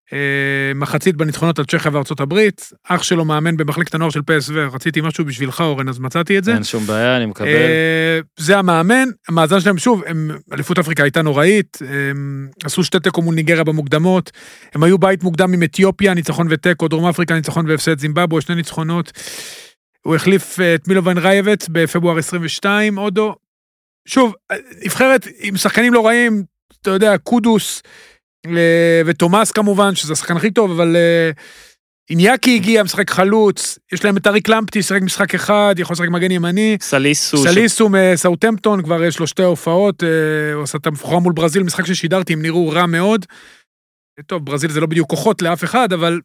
מחצית בניצחונות על צ'כיה וארצות הברית, אח שלו מאמן במחלקת הנוער של פי אס וי, רציתי משהו בשבילך אורן, אז מצאתי את זה. אין שום בעיה, אני מקבל. זה המאמן, המאזן שלהם שוב, אליפות אפריקה הייתה נוראית, עשו שתי תיקו מול ניגריה במוקדמות, הם היו בית מוקדם עם אתיופיה, ניצחון ותיקו, דרום אפריקה ניצחון והפסד זימבבואה, שני ניצחונות, הוא החליף את מילובן רייבץ בפברואר עשרים ושתיים, אודו, שוב, נבחרת עם שחקנים לא רעים, אתה יודע, קודוס, ותומאס כמובן, שזה השחקן הכי טוב, אבל איניאקי הגיע, משחק חלוץ, יש להם את אריק למפטי, שחק משחק אחד, יכול לשחק מגן ימני. סליסו. סליסו מסאוטהמפטון, כבר יש לו שתי הופעות, הוא עושה את המפוחר מול ברזיל, משחק ששידרתי, הם נראו רע מאוד. טוב, ברזיל זה לא בדיוק כוחות לאף אחד, אבל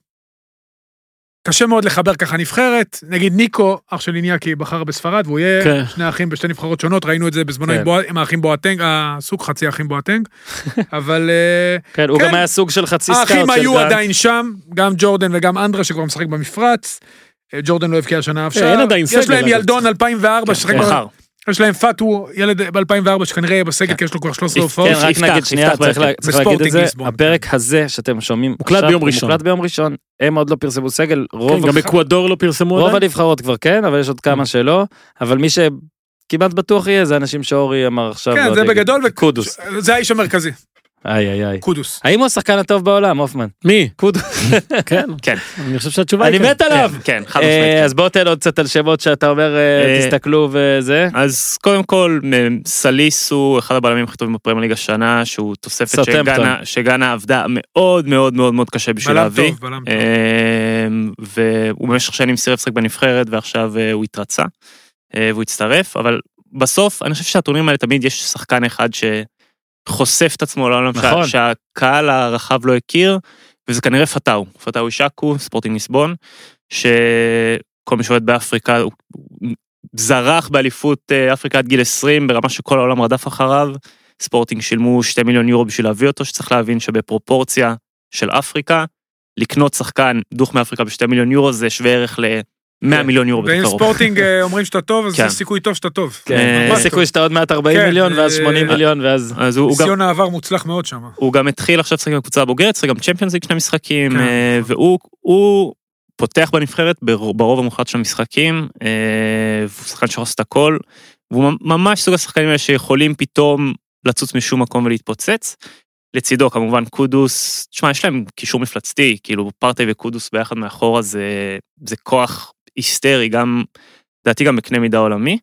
קשה מאוד לחבר ככה נבחרת. נגיד ניקו, אח של איניאקי, בחר בספרד, והוא יהיה כן. שני אחים בשתי נבחרות שונות, ראינו את זה בזמנו כן. עם, בוע... עם האחים בועטנג, הסוג חצי האחים בועטנג, אבל... כן, הוא כן, גם היה סוג של חצי סקאוט. האחים היו גן. עדיין שם, גם ג'ורדן וגם אנדרה, שכבר משחק במפרץ, ג'ורדן לא הבקיע השנה אפשר, יש להם ילדון אלפיים וארבע, ששחק כבר... יש להם פאטו, ילד ב-אלפיים וארבע שכנראה יהיה בסגל, כי יש לו כבר שלוש עשרה הופעות. כן, רק נגיד שנייה, צריך להגיד את זה, הפרק הזה שאתם שומעים מוקלט ביום ראשון. מוקלט ביום ראשון, הם עוד לא פרסמו סגל, גם אקוודור לא פרסמו רוב הנבחרות כבר כן, אבל יש עוד כמה שלא, אבל מי שכמעט בטוח יהיה, זה אנשים שאורי אמר עכשיו. כן, זה בגדול, קודוס. זה האיש המרכזי. איי, איי, איי. קודוס. האם הוא השחקן הטוב בעולם, אופמן? מי? קודוס. כן. כן. אני חושב שהתשובה היא כן. אני מת עליו. כן, חד משמעית. אז בוא תן עוד קצת על שמות שאתה אומר, תסתכלו וזה. אז קודם כל, סליס הוא אחד הבלמים הכי טובים בפרמייר ליג השנה, שהוא תוספת שגאנה עבדה מאוד מאוד מאוד מאוד קשה בשביל להביא. בלם טוב, בלם טוב. והוא במשך שנים סירב לשחק בנבחרת, ועכשיו הוא התרצה, והוא הצטרף, אבל בסוף, אני חושב שהטורנירים האלה תמיד יש שחקן אחד ש... חושף את עצמו לעולם נכון. שהקהל הרחב לא הכיר, וזה כנראה פתאו, פתאו אישקו, ספורטינג ליסבון, שכל מי שעובד באפריקה, הוא זרח באליפות אפריקה עד גיל עשרים, ברמה שכל העולם רדף אחריו, ספורטינג שילמו שתי מיליון יורו בשביל להביא אותו, שצריך להבין שבפרופורציה של אפריקה, לקנות שחקן דוך מאפריקה בשתי מיליון יורו, זה שווה ערך ל... מאה מיליון יורו בקרוב. ואם ספורטינג אומרים שאתה טוב, אז זה סיכוי טוב שאתה טוב. יש סיכוי שאתה עוד מעט ארבעים מיליון, ואז שמונים מיליון, ואז... ניסיון העבר מוצלח מאוד שם. הוא גם התחיל עכשיו לשחק בקבוצה הבוגרת, שחק גם צ'מפיונס ליג שני משחקים, והוא פותח בנבחרת ברוב המוחלט של המשחקים, והוא שחקן שעושה את הכל, והוא ממש סוג השחקנים האלה שיכולים פתאום לצוץ משום מקום ולהתפוצץ. לצידו, כמובן, קודוס, תשמע, יש להם קישור מפלצתי, כאילו פרטי וקודוס ביחד מאחורה, זה, זה כוח היסטרי, גם, דעתי גם בקנה מידה עולמי,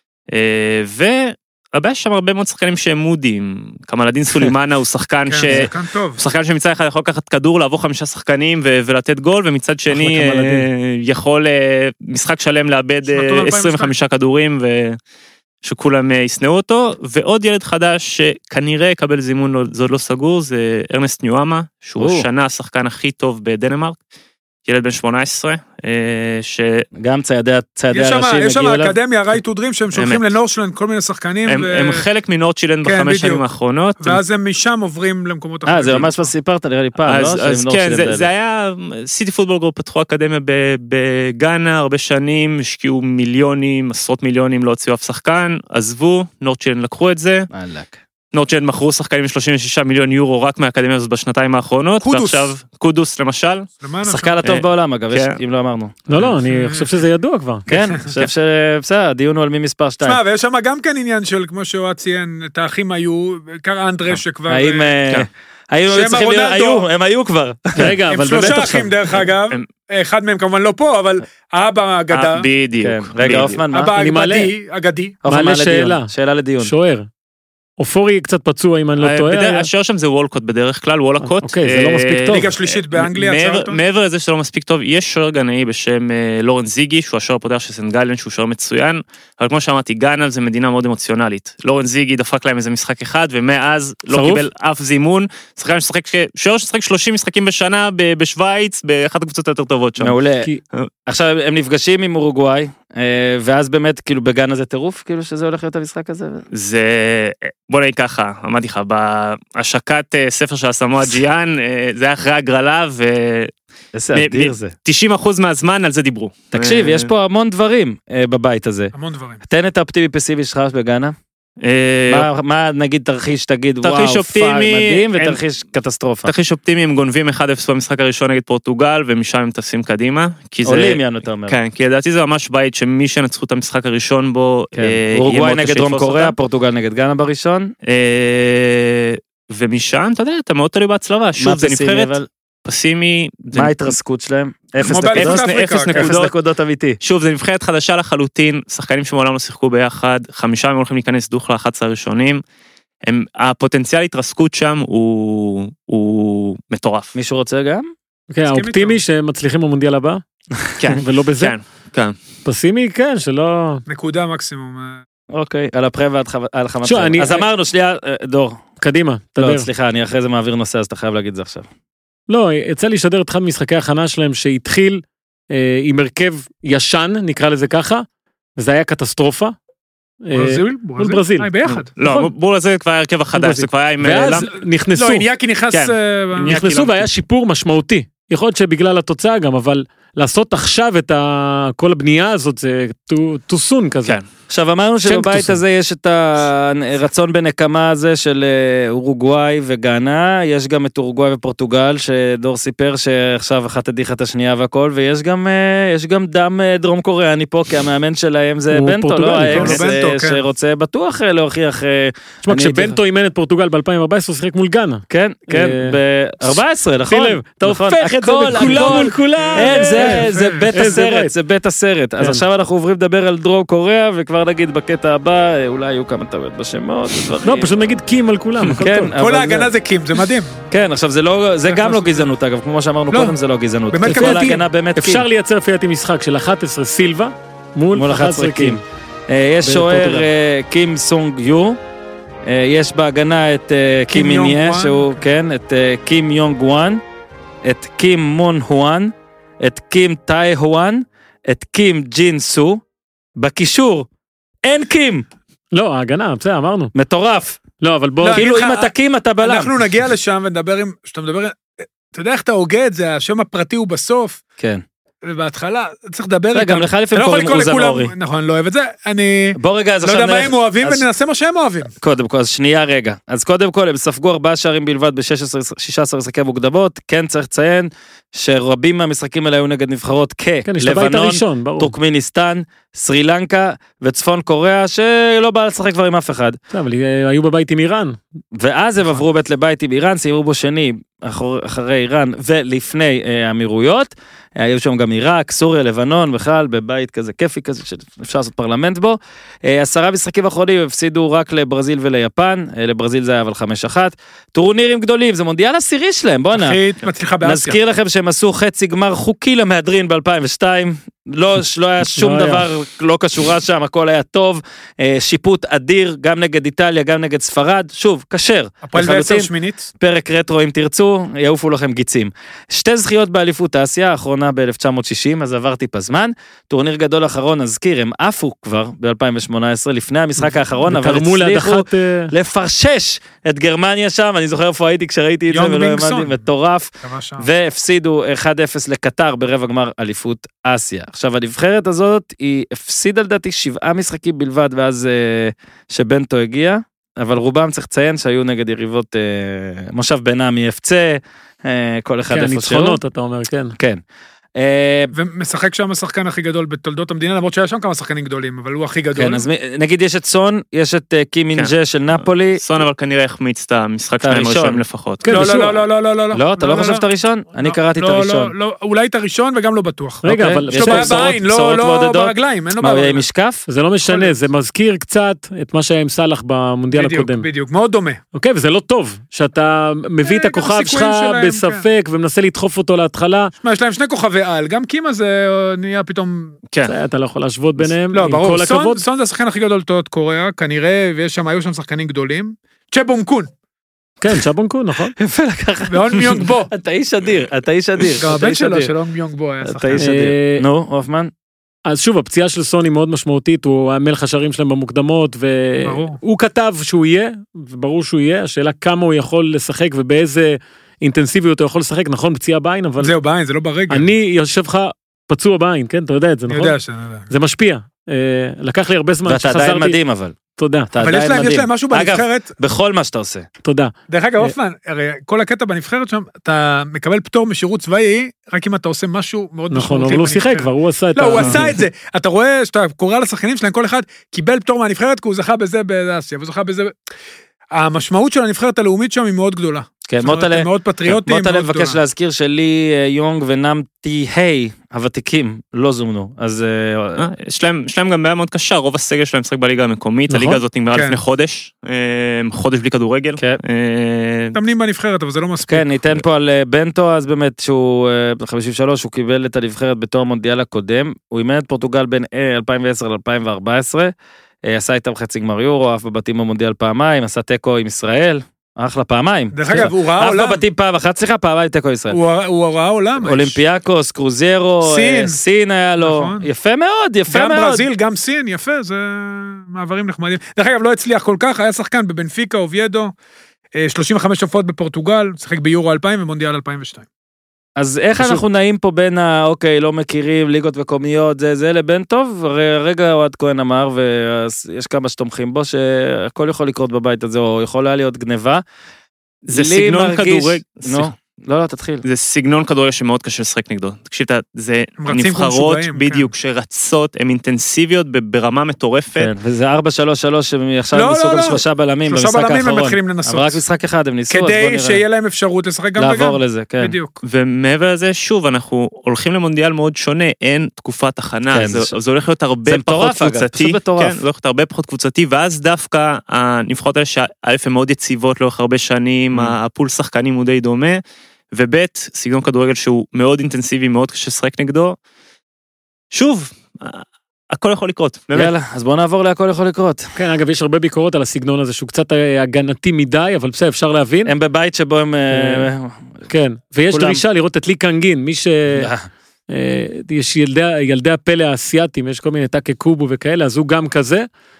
והבא יש שם הרבה מאוד שחקנים שהם מודים, כמאלדין סולימנה הוא שחקן ש... הוא שחקן שמצד אחד יכול לקחת כדור, לעבור חמישה שחקנים ולתת גול, ומצד שני יכול משחק שלם לאבד עשרים וחמישה כדורים, ו... שכולם יסנאו אותו, ועוד ילד חדש שכנראה יקבל זימון, זה עוד לא סגור, זה ארנסט ניואמה, שהוא שנה השחקן הכי טוב בדנמרק, ילד בן שמונה עשרה, ש... גם ציידי הראשים הגיעו אליו. יש שם האקדמיה, רייט טו דרים, שהם שולחים לנורשלנד כל מיני שחקנים. הם חלק מנורשלנד בחמש שנים האחרונות. ואז הם משם עוברים למקומות אחרים. אה, זה ממש מה סיפרת, נראה לי פעם, לא? אז כן, זה היה, סיטי פוטבול גרופ פתחו אקדמיה בגאנה, הרבה שנים, השקיעו מיליונים, עשרות מיליונים, לא הוציאו אף שחקן, עזבו, נורשלנד לקחו את זה. נורצ'לנד מכרו שחקנים עם שלושים ושישה מיליון יורו רק מהאקדמיה הזאת בשנתיים האחרונות, קודוס. ועכשיו קודוס למשל. שחקן הטוב בעולם אגב, אם לא אמרנו. לא, לא, אני חושב שזה ידוע כבר. כן, אני חושב שבסדר, הדיון הוא על מי מספר שתיים. תשמע, ויש שם גם כן עניין של, כמו שהוא ציין, את האחים היו, בעיקר אנדרה שכבר... האם... היו, הם היו כבר. רגע, אבל באמת שלושה אחים דרך אגב, אחד מהם כמובן לא פה, אבל האבא אגדה. בדיוק. רגע, אופמן, מה? אבא אגדי. מעלה שאלה. שאלה לדיון. שוער. אופורי קצת פצוע אם אני לא טועה. השוער שם זה וולקוט בדרך כלל, וולקוט. אוקיי, זה לא מספיק טוב. ליגה שלישית באנגליה. מעבר לזה שזה לא מספיק טוב, יש שוער גנאי בשם לורן זיגי, שהוא השוער הפותח של סנגלן, שהוא שוער מצוין, אבל כמו שאמרתי, גאנה זה מדינה מאוד אמוציונלית. לורן זיגי דפק להם איזה משחק אחד, ומאז לא קיבל אף זימון. שוער ששחק שלושים משחקים בשנה בשוויץ, באחת הקבוצות היותר טובות שם. מעולה. עכשיו הם נפגשים עם אורוגוואי, ואז באמת כאילו בגאנה זה טירוף, כאילו שזה הולך להיות המשחק הזה. זה, בוא נגיד ככה, אמרתי לך, בהשקת ספר של הסמואל ג'יאן, זה היה אחרי הגרלה, ו... איזה אדיר זה. תשעים אחוז מהזמן על זה דיברו. תקשיב, יש פה המון דברים בבית הזה. המון דברים. תן את האופטימי פסיבי שלך בגאנה. מה נגיד תרחיש תגיד וואו פאי מדהים ותרחיש קטסטרופה. תרחיש אופטימי הם גונבים אחד אפס במשחק הראשון נגד פורטוגל ומשם הם טסים קדימה. עולים יאנו אתה אומר. כן, כי לדעתי זה ממש בית שמי שנצחו את המשחק הראשון בו. אורוגוואי נגד דרום קוריאה, פורטוגל נגד גאנה בראשון. ומשם אתה יודע אתה מאוד תלוי בהצלבה. שוב זה נבחרת. פסימי. מה ההתרסקות שלהם? אפס נקודות אמיתי. שוב, זה נבחרת חדשה לחלוטין, שחקנים שמעולם לא שיחקו ביחד, חמישה הם הולכים להיכנס דוך ל-אחד עשר הראשונים, הפוטנציאל התרסקות שם הוא מטורף. מישהו רוצה גם? כן, האופטימי שמצליחים במונדיאל הבא? כן. ולא בזה? כן, כן. פסימי, כן, שלא... נקודה מקסימום. אוקיי, על הפרה ועל חמת חיים. אז אמרנו, שנייה, דור. קדימה, תדבר. לא, סליחה, אני אחרי זה מעביר נושא, אז אתה חייב להגיד את זה עכשיו. לא, יצא לי לשדר את אחד משחקי ההכנה שלהם שהתחיל אה, עם הרכב ישן, נקרא לזה ככה, וזה היה קטסטרופה. ברזיל? מול ברזיל. אה, ביחד. לא, מול זה כבר היה הרכב החדש, זה כבר היה עם... ואז נכנסו. לא, איניאקי נכנס... נכנסו והיה שיפור משמעותי. יכול להיות שבגלל התוצאה גם, אבל לעשות עכשיו את כל הבנייה הזאת, זה too soon כזה. כן. עכשיו אמרנו שבבית הזה יש את הרצון בנקמה הזה של אורוגוואי וגאנה, יש גם את אורוגוואי ופורטוגל, שדור סיפר שעכשיו אחת הדיחה את השנייה והכל, ויש גם, יש גם דם דרום קוריאני פה, כי המאמן שלהם זה בנטו, לא האקס, שרוצה בטוח להוכיח... תשמע, כשבנטו אימן את פורטוגל ב-אלפיים וארבע עשרה, הוא שיחק מול גאנה. כן, כן, ב-ארבע עשרה, נכון? אתה הופך את זה בכולם מול כולם. אין, זה בית הסרט, זה בית הסרט. אז עכשיו אנחנו עוברים לדבר על דרום קוריאה, וכבר נגיד בקטע הבא, אולי יהיו כמה טעויות בשמות. לא, פשוט נגיד קים על כולם. כל ההגנה זה קים, זה מדהים. כן, עכשיו זה גם לא גזענות, אגב, כמו שאמרנו קודם, זה לא גזענות. כל ההגנה באמת קים. אפשר לייצר פייטי משחק של אחת עשרה סילבה, מול אחת עשרה קים. יש שוער קים סונג יו, יש בהגנה את קים מיניה, שהוא, כן, את קים יונג וואן, את קים מון הואן, את קים טאי הואן, את קים ג'ין סו, בקישור, אין קים. לא, ההגנה, בסדר, אמרנו. מטורף. לא, אבל בוא... כאילו אם אתה קים, אתה בלם. אנחנו נגיע לשם ונדבר עם... שאתה מדבר... אתה יודע איך אתה הוגה את זה, השם הפרטי הוא בסוף. כן. ובהתחלה, צריך לדבר איתם. גם לך לפעמים קוראים אוזן אורי. נכון, לא אוהב את זה. אני... בוא רגע, אז עכשיו... לא יודע מה הם אוהבים וננסה מה שהם אוהבים. קודם כל, אז שנייה רגע. אז קודם כל, הם ספגו ארבעה שערים בלבד ב-שש עשרה משחקי מוקדמות. כן, צריך לציין שרבים מהמשחקים האלה היו נגד נבחרות כלבנון, טורקמיניסטן, סרי לנקה וצפון קוריאה, שלא בא לשחק כבר עם אף אחד. אבל היו בבית עם איראן. ואז הם עברו בית לבית עם איראן, סיימו בו שני אחרי איראן ולפני האמירויות. היו שם גם עיראק, סוריה, לבנון, בכלל, בבית כזה כיפי כזה, שאפשר לעשות פרלמנט בו. עשרה משחקים אחרונים הפסידו רק לברזיל וליפן, לברזיל זה היה אבל חמש אחת. טורנירים גדולים, זה מונדיאל עשירי שלהם, בוא נע. נזכיר לכם שהם עשו חצי גמר חוקי למהדרין ב-אלפיים ושתיים, לא, לא היה שום דבר לא קשורה שם, הכל היה טוב, שיפוט אדיר, גם נגד איטליה, גם נגד ספרד, שוב, קשר. פרק רטרו אם תרצו, יעופו לכם גיצים. שתי זכיות באליפות אסיה, האחרונה ב-אלף תשע מאות שישים, אז עבר טיפה זמן, טורניר גדול אחרון, נזכיר, הם עפו כבר ב-אלפיים שמונה עשרה, לפני המשחק האחרון, אבל הצליחו לפרשש את גרמניה שם, אני זוכר איפה הייתי כשראיתי את זה, ולא אמרתי, מטורף, והפסידו אחד אפס לקטר ברבע גמר אליפות אסיה. עכשיו, הנבחרת הזאת, היא הפסידה לדעתי שבעה משחקים בלבד, ואז אה, שבנטו הגיע, אבל רובם צריך לציין שהיו נגד יריבות אה, מושב בינם מ-אפצה, אה, כל אחד כן, איפה שהוא. כן, ניצחונות, אתה אומר, כן. כן. ומשחק שם השחקן הכי גדול בתולדות המדינה, למרות שהיה שם כמה שחקנים גדולים, אבל הוא הכי גדול. כן, אז נגיד יש את סון, יש את קים מינג'ה של נפולי. סון אבל כנראה החמיץ את המשחק שלהם הראשון לפחות. לא, לא, לא, לא, לא, לא. לא, אתה לא חושב את הראשון? אני קראתי את הראשון. אולי את הראשון וגם לא בטוח. רגע, אבל יש לו בעין, לא ברגליים, אין לו בעיה. משקף? זה לא משנה, זה מזכיר קצת את מה שהיה עם סלח במונדיאל הקודם. בדיוק, מאוד דומה. אוקיי, וזה לא טוב, שאתה מביא את הכוכב שלך בספק ומנסה לדחוף אותו להתחלה. יש להם שני כוכבי על, גם קימה זה נהיה פתאום... כן. אתה לא יכול להשוות ביניהם. לא, ברור. סון, סון זה השחקן הכי גדול בתולדות קוריאה, כנראה, ויש שם, היו שם שחקנים גדולים. צ'בונקון. כן, צ'בונקון, נכון. יפה לקחת. ואון מיונג בו. אתה איש אדיר, אתה איש אדיר. גם הבן שלו, של און מיונג בו היה שחקן. נו, אופמן. אז שוב, הפציעה של סון היא מאוד משמעותית, הוא היה מלך השערים שלהם במוקדמות, והוא כתב שהוא יהיה, וברור שהוא יהיה, השאלה כמה הוא יכול לשחק ובאיזה אינטנסיביות הוא יכול לשחק, נכון, פציעה בעין, אבל... זהו, בעין, זה לא ברגל. אני יושב לך פצוע בעין, כן? אתה יודע את זה, נכון? אני יודע שאני יודע. זה משפיע. לקח לי הרבה זמן שחזרתי. ואתה עדיין מדהים, אבל. תודה. אבל יש להם, יש להם משהו בנבחרת. אגב, בכל מה שאתה עושה. תודה. דרך אגב, אופן, הרי כל הקטע בנבחרת שם, אתה מקבל פטור משירות צבאי, רק אם אתה עושה משהו מאוד משמעותי. נכון, אבל הוא שיחק כבר, הוא עשה את ה... לא, הוא עשה את זה. אתה רואה שאתה קורא לשחקנים שלהם, כל אחד קיבל פטור מהנבחרת, כי הוא זכה בזה באסיה, והוא זכה בזה... המשמעות של הנבחרת הלאומית שם היא מאוד גדולה. כן, מוטלה, מאוד פטריוטים. מוטלה מבקש להזכיר שלי יונג ונאם טי היי, הוותיקים, לא זומנו, אז... יש להם גם בעיה מאוד קשה, רוב הסגל שלהם משחק בליגה המקומית, הליגה הזאת נגמרה לפני חודש, חודש בלי כדורגל. תמנים בנבחרת, אבל זה לא מספיק. כן, ניתן פה על בנטו, אז באמת שהוא, ב-חמישים ושלוש, הוא קיבל את הנבחרת בתור המונדיאל הקודם, הוא אימן את פורטוגל בין אלפיים ועשר ל-אלפיים וארבע עשרה, עשה איתם חצי גמר יורו, אף בבתים במונדיאל פעמיים, עשה טקו עם ישראל, אחלה פעמיים. דרך אגב, הוא ראה עולם. אף בבתים פעם אחת, סליחה, פעמיים טקו ישראל. הוא ראה עולם. אולימפיאקוס, קרוזיירו, סין היה לו. יפה מאוד, יפה מאוד. גם ברזיל, גם סין, יפה, זה מעברים נחמדים. דרך אגב, לא הצליח כל כך, היה שחקן בבנפיקה, אוביידו, שלושים וחמש הופעות בפורטוגל, שחק ביורו אלפיים ומונדיאל אלפיים ושתיים. אז איך אנחנו נעים פה בין ה... אוקיי, לא מכירים, ליגות מקומיות, זה, זה לבין טוב? הרגע אוהד כהן אמר, ויש כמה שתומכים בו, שהכל יכול לקרות בבית הזה, או יכול היה להיות גניבה. זה סגנון כדורגל... נו, לא, לא, תתחיל. זה סגנון כדורגל שמאוד קשה לשחק נגדו. תקשיב, זה נבחרות בדיוק שרצות, הן אינטנסיביות ברמה מטורפת. כן, וזה ארבע שלוש שלוש, עכשיו ניסו גם שלושה בלמים במשחק האחרון. שלושה בלמים הם מתחילים לנסות. אבל רק משחק אחד הם ניסו. כדי שיהיה להם אפשרות לשחק גם וגם. לעבור לזה, כן. בדיוק. ומעבר לזה, שוב, אנחנו הולכים למונדיאל מאוד שונה, אין תקופת הכנה, זה הולך להיות הרבה פחות קבוצתי. זה הולך להיות הרבה פחות קבוצתי, ואז דווקא הנבחרות האלה שא' הן מאוד יציבות לאורך הרבה שנים, הפול שחקנים הוא די דומה. ובית, סגנון כדורגל שהוא מאוד אינטנסיבי, מאוד קשה לשחק נגדו. שוב, הכל יכול לקרות. יאללה, אז בואו נעבור להכל יכול לקרות. כן, אגב, יש הרבה ביקורות על הסגנון הזה, שהוא קצת הגנתי מדי, אבל בסדר, אפשר להבין. הם בבית שבו הם... כן, ויש דרישה לראות את לי קנגין, מי ש... יש ילדי הפלא האסייתיים, יש כל מיני טאקה קובו וכאלה, אז הוא גם כזה.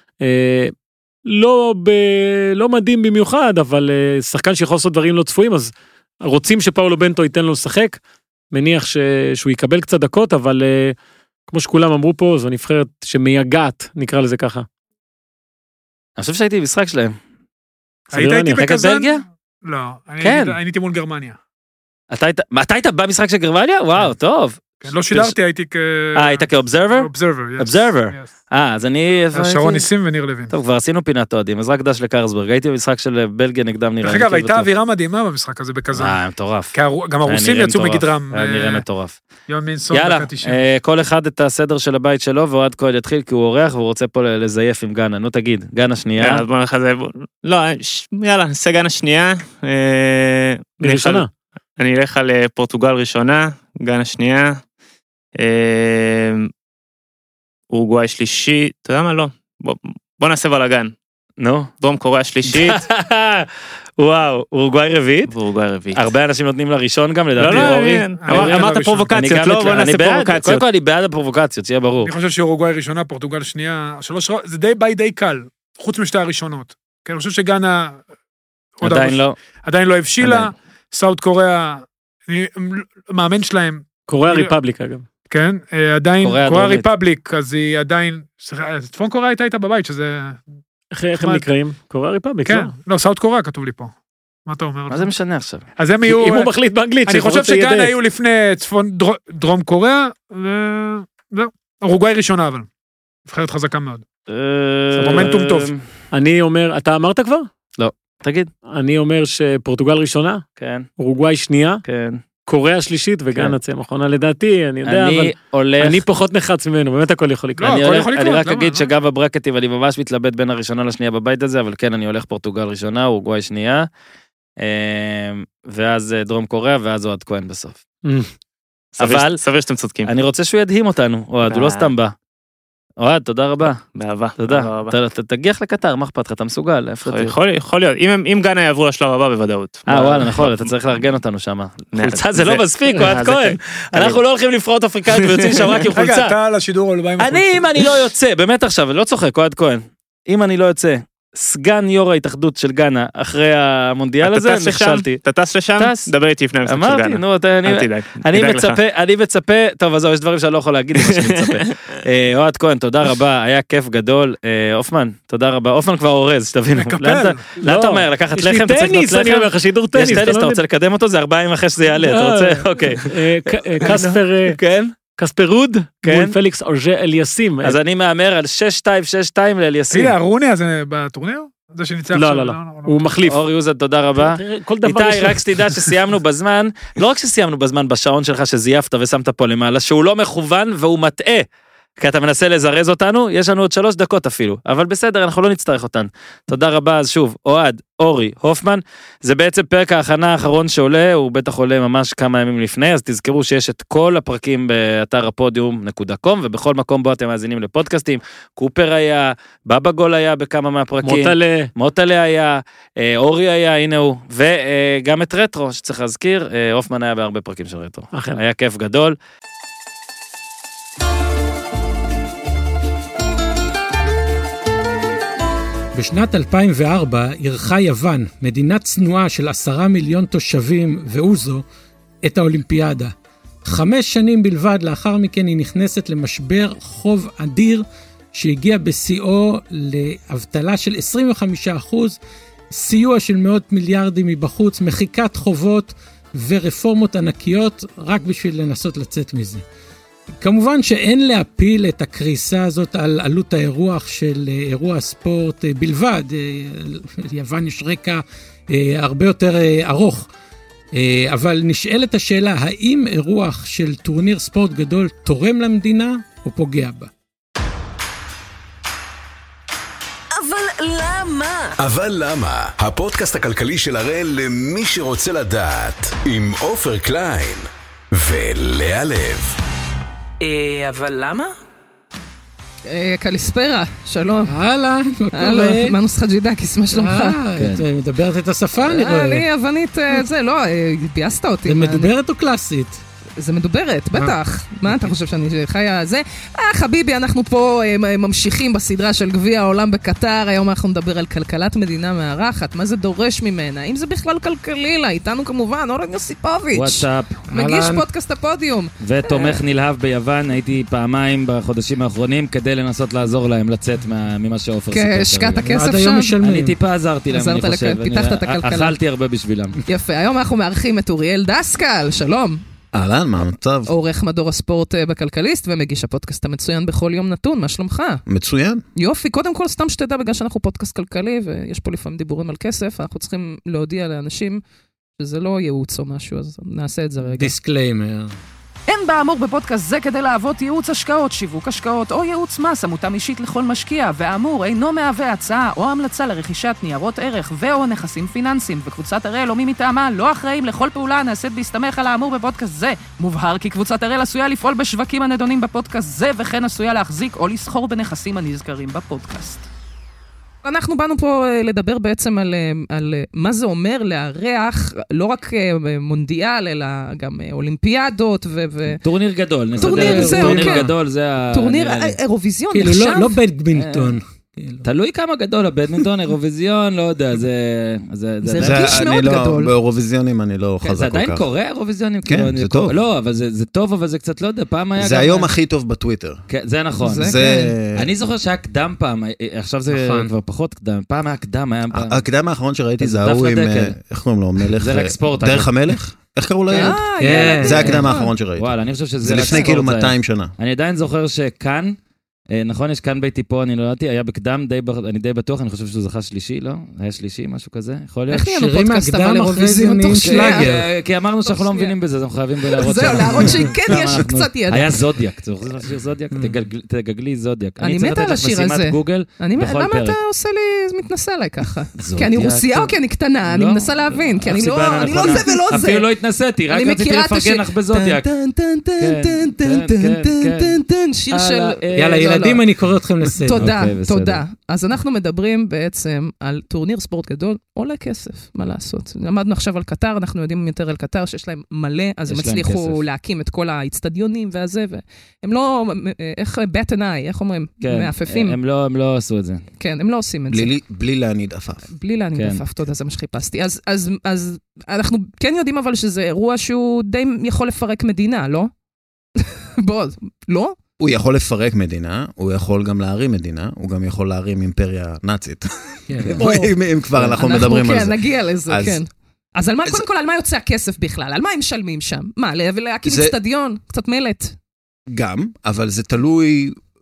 לא מדהים במיוחד, אבל שחקן שיכול לעשות דברים לא צפויים, אז רוצים שפאולו בנטו ייתן לו לשחק, מניח ש... שהוא יקבל קצת דקות, אבל uh, כמו שכולם אמרו פה, זו נבחרת שמייגעת, נקרא לזה ככה. אני חושב שהייתי במשחק שלהם. היית הייתי בקזן? בלגיה? לא, אני הייתי מול גרמניה. אתה היית במשחק של גרמניה? וואו, טוב. לא שידרתי, הייתי כ... אה, היית כאובזרבר? אובזרבר, yes. אובזרבר. אה, אז אני... שרון ניסים וניר לוין. טוב, כבר עשינו פינת אוהדים, אז רק דש לקרסברג. הייתי במשחק של בלגיה נגדם נראה. דרך אגב, הייתה אווירה מדהימה במשחק הזה בקזן. אה, מטורף. גם הרוסים יצאו מגדרם. היה נראה מטורף. יום מינסון יאללה, כל אחד את הסדר של הבית שלו, ואוהד כהן יתחיל, כי הוא אורח, והוא רוצה פה לזייף עם גנה. נו, תגיד, גנה שנייה. לא, יאללה, נעשה גנה שנייה. אני אלך על פורטוגל ראשונה, גנה שנייה. אורוגוואי שלישית, אתה יודע מה? לא. בוא נעשה בלגן. נו. דרום קוריאה שלישית. וואו, אורוגוואי רביעית? אורוגוואי רביעית. הרבה אנשים נותנים לה ראשון גם, לדעתי אורי. אמרת פרובוקציות, לא, בוא נעשה פרובוקציות. קודם כל אני בעד הפרובוקציות, שיהיה ברור. אני חושב שאורוגוואי ראשונה, פורטוגל שנייה, זה די ביי די קל, חוץ משתי הראשונות. כי אני חושב שגנה... עדיין לא. עדיין לא הבשילה, סאוט קוריאה, מאמן שלהם. קוריאה ריפבליק אגב. כן, עדיין, קוריאה ריפבליק, אז היא עדיין, צפון קוריאה הייתה איתה בבית, שזה... איך הם נקראים? קוריאה ריפבליק, כן, לא, סאוט קוריאה כתוב לי פה. מה אתה אומר? מה זה משנה עכשיו? אז הם יהיו... אם הוא מחליט באנגלית, אני חושב שגאנה היו לפני צפון דרום קוריאה, וזהו, אורוגוואי ראשונה אבל. נבחרת חזקה מאוד. מומנטום טוב. אני אומר, אתה אמרת כבר? לא. תגיד. אני אומר שפורטוגל ראשונה, כן. אורוגוואי שנייה, כן. קוריאה שלישית וגאנה צא מכונה לדעתי, אני יודע, אני אבל הולך... אני פחות נחץ ממנו, באמת הכל יכול לקרות. אני, הולך, אני רק אגיד שגם בברקטים אני ממש מתלבט בין הראשונה לשנייה בבית הזה, אבל כן, אני הולך פורטוגל ראשונה, אורוגוואי שנייה, ואז דרום קוריאה, ואז אוהד כהן בסוף. אבל... סביר שאתם צודקים. אני רוצה שהוא ידהים אותנו, אוהד, הוא לא סתם בא. אוהד, תודה רבה. באהבה. תודה. תגיח לקטר, מה אכפת לך, אתה מסוגל? יכול להיות, אם גאנה יעברו לשלב הבא בוודאות. אה, וואלה, נכון, אתה צריך לארגן אותנו שם. חולצה זה לא מספיק, אוהד כהן. אנחנו לא הולכים לפרעות אפריקאית ויוצאים שם רק עם חולצה. רגע, אתה על השידור או לבא עם החולצה. אני, אם אני לא יוצא, באמת עכשיו, לא צוחק, אוהד כהן. אם אני לא יוצא, סגן יו"ר ההתאחדות של גאנה אחרי המונדיאל הזה, נכשלתי. אתה טס לשם? דבר איתי לפני המשחק של גאנה. אמרתי, נו, אני מצפה, אני מצפה, טוב, אז יש דברים שאני לא יכול להגיד, מה שאני מצפה. אוהד כהן, תודה רבה, היה כיף גדול. אופמן, תודה רבה. אופמן כבר אורז, שתבינו. מקפל. לאן אתה אומר, לקחת לחם, יש לי טניס, אני אומר לך, שידור טניס. יש טניס, אתה רוצה לקדם אותו, זה ארבעה ימים אחרי שזה יעלה, אתה רוצה? אוקיי. קספר, כן? קספרוד, מול פליקס אורג'ה אליאסים. אז אני מאמר על שש שתיים, שש שתיים לאליאסים. תראה, ארוני הזה בטורניר? זה שניצח לא, לא, לא, הוא מחליף. אורי אוזן, תודה רבה. איתי, רק שתדע שסיימנו בזמן, לא רק שסיימנו בזמן בשעון שלך שזייפת ושמת פה למעלה, שהוא לא מכוון והוא מטעה, כי אתה מנסה לזרז אותנו, יש לנו עוד שלוש דקות אפילו, אבל בסדר, אנחנו לא נצטרך אותן. תודה רבה, אז שוב, אוהד, אורי, הופמן, זה בעצם פרק ההכנה האחרון שעולה, הוא בטח עולה ממש כמה ימים לפני, אז תזכרו שיש את כל הפרקים באתר הפודיום נקודה קום, ובכל מקום בו אתם מאזינים לפודקאסטים, קופר היה, בבא גול היה בכמה מהפרקים, מוטלה, מוטלה היה, אורי היה, הנה הוא, וגם את רטרו, שצריך להזכיר, הופמן היה בהרבה פרקים של רטרו. היה כיף גדול. בשנת אלפיים וארבע אירחה יוון, מדינה צנועה של עשרה מיליון תושבים ואוזו, את האולימפיאדה. חמש שנים בלבד לאחר מכן היא נכנסת למשבר חוב אדיר, שהגיע בשיאו לאבטלה של עשרים וחמישה אחוז, סיוע של מאות מיליארדים מבחוץ, מחיקת חובות ורפורמות ענקיות, רק בשביל לנסות לצאת מזה. כמובן שאין להפיל את הקריסה הזאת על עלות האירוח של אירוע ספורט בלבד. ליוון יש רקע הרבה יותר ארוך. אבל נשאלת השאלה, האם אירוח של טורניר ספורט גדול תורם למדינה או פוגע בה? אבל למה? אבל למה? הפודקאסט הכלכלי של הראל למי שרוצה לדעת, עם עופר קליין ולאה לב. אה, אבל למה? קליספרה, שלום. הלאה, הלאה, מנוס חג'ידקיס, מה שלומך? את מדברת את השפה, אני רואה. אני אבנית, זה, לא, ביאסת אותי. זה מדוברת או קלאסית? זה מדוברת, בטח. מה אתה חושב שאני חיה זה? אה, חביבי, אנחנו פה ממשיכים בסדרה של גביע העולם בקטר, היום אנחנו נדבר על כלכלת מדינה מארחת, מה זה דורש ממנה, אם זה בכלל כלכלי לה, איתנו כמובן, אורן יוסיפוביץ'. וואטסאפ. מגיש פודקאסט הפודיום. ותומך נלהב ביוון, הייתי פעמיים בחודשים האחרונים, כדי לנסות לעזור להם לצאת ממה שאופר סיפר. השקעת הכסף שם? אני טיפה עזרתי להם, אני חושב. פיתחת את הכלכלה. אכלתי הרבה בשבילם. יפה, היום אנחנו מארחים את אוריאל דסקל, שלום. אהלן, מה המצב? עורך מדור הספורט בכלכליסט ומגיש הפודקאסט המצוין בכל יום נתון, מה שלומך? מצוין. יופי, קודם כל סתם שתדע, בגלל שאנחנו פודקאסט כלכלי ויש פה לפעמים דיבורים על כסף, אנחנו צריכים להודיע לאנשים שזה לא ייעוץ או משהו, אז נעשה את זה רגע. דיסקליימר. אין באמור בפודקאסט זה כדי לעבוד ייעוץ השקעות, שיווק השקעות או ייעוץ מס המותאם אישית לכל משקיע, והאמור אינו מהווה הצעה או המלצה לרכישת ניירות ערך ו/או נכסים פיננסיים, וקבוצת הראל או מי מטעמה לא אחראים לכל פעולה הנעשית בהסתמך על האמור בפודקאסט זה. מובהר כי קבוצת הראל עשויה לפעול בשווקים הנדונים בפודקאסט זה, וכן עשויה להחזיק או לסחור בנכסים הנזכרים בפודקאסט. אנחנו באנו פה לדבר בעצם על, על מה זה אומר לארח, לא רק מונדיאל, אלא גם אולימפיאדות ו... ו... טורניר גדול. טורניר, זהו, טורניר כן. גדול, זה ה... טורניר אירוויזיון, כאילו, נחשב? לא, לא בדמינטון. תלוי כמה גדול, הבדמינטון, אירוויזיון, לא יודע, זה... זה רגיש מאוד גדול. באירוויזיונים אני לא חזק כל כך. זה עדיין קורה, אירוויזיונים? כן, זה טוב. לא, אבל זה טוב, אבל זה קצת לא יודע, פעם היה... זה היום הכי טוב בטוויטר. זה נכון. אני זוכר שהיה קדם פעם, עכשיו זה כבר פחות קדם, פעם היה קדם, היה פעם... הקדם האחרון שראיתי זה ההוא עם... איך קוראים לו? מלך... זה רק ספורט. דרך המלך? איך קראו לילד? זה הקדם האחרון שראיתי. וואלה, אני חושב שזה... זה לפני כאילו מאתיים שנה. אני עדיין זוכר שכאן, נכון, יש כאן ביתי פה, אני לא יודעתי, היה בקדם, אני די בטוח, אני חושב שהוא זכה שלישי, לא? היה שלישי, משהו כזה, יכול להיות. איך נהיינו פודקאסט אבל אירוויזיון תוך שנייה? כי אמרנו שאנחנו לא מבינים בזה, אנחנו חייבים להראות זהו, להראות שכן יש קצת ידע. היה זודיאק, אתה רוצה לשיר זודיאק? תגגלי זודיאק. אני מתה על השיר הזה. למה אתה עושה לי, מתנסה עליי ככה? כי אני רוסייה או כי אני קטנה? אני מנסה להבין, כי אני לא זה ולא זה. אפילו לא התנסיתי, רק רציתי לפרגן לך בזודיאק. שיר של... יאללה, ילדים, אני קורא אתכם לסדר. תודה, תודה. אז אנחנו מדברים בעצם על טורניר ספורט גדול, עולה כסף, מה לעשות. למדנו עכשיו על קטר, אנחנו יודעים יותר על קטר, שיש להם מלא, אז הם הצליחו להקים את כל האצטדיונים והזה, והם לא, איך בט עיניי, איך אומרים? מעפפים. הם לא עשו את זה. כן, הם לא עושים את זה. בלי להניד עפף. בלי להניד עפף, תודה, זה מה שחיפשתי. אז אנחנו כן יודעים אבל שזה אירוע שהוא די יכול לפרק מדינה, לא? בוא, לא? הוא יכול לפרק מדינה, הוא יכול גם להרים מדינה, הוא גם יכול להרים אימפריה נאצית. אם כבר אנחנו מדברים על זה. אנחנו כן, נגיע לזה, כן. אז קודם כל, על מה יוצא הכסף בכלל? על מה הם משלמים שם? מה, להקים אצטדיון? קצת מלט? גם, אבל זה תלוי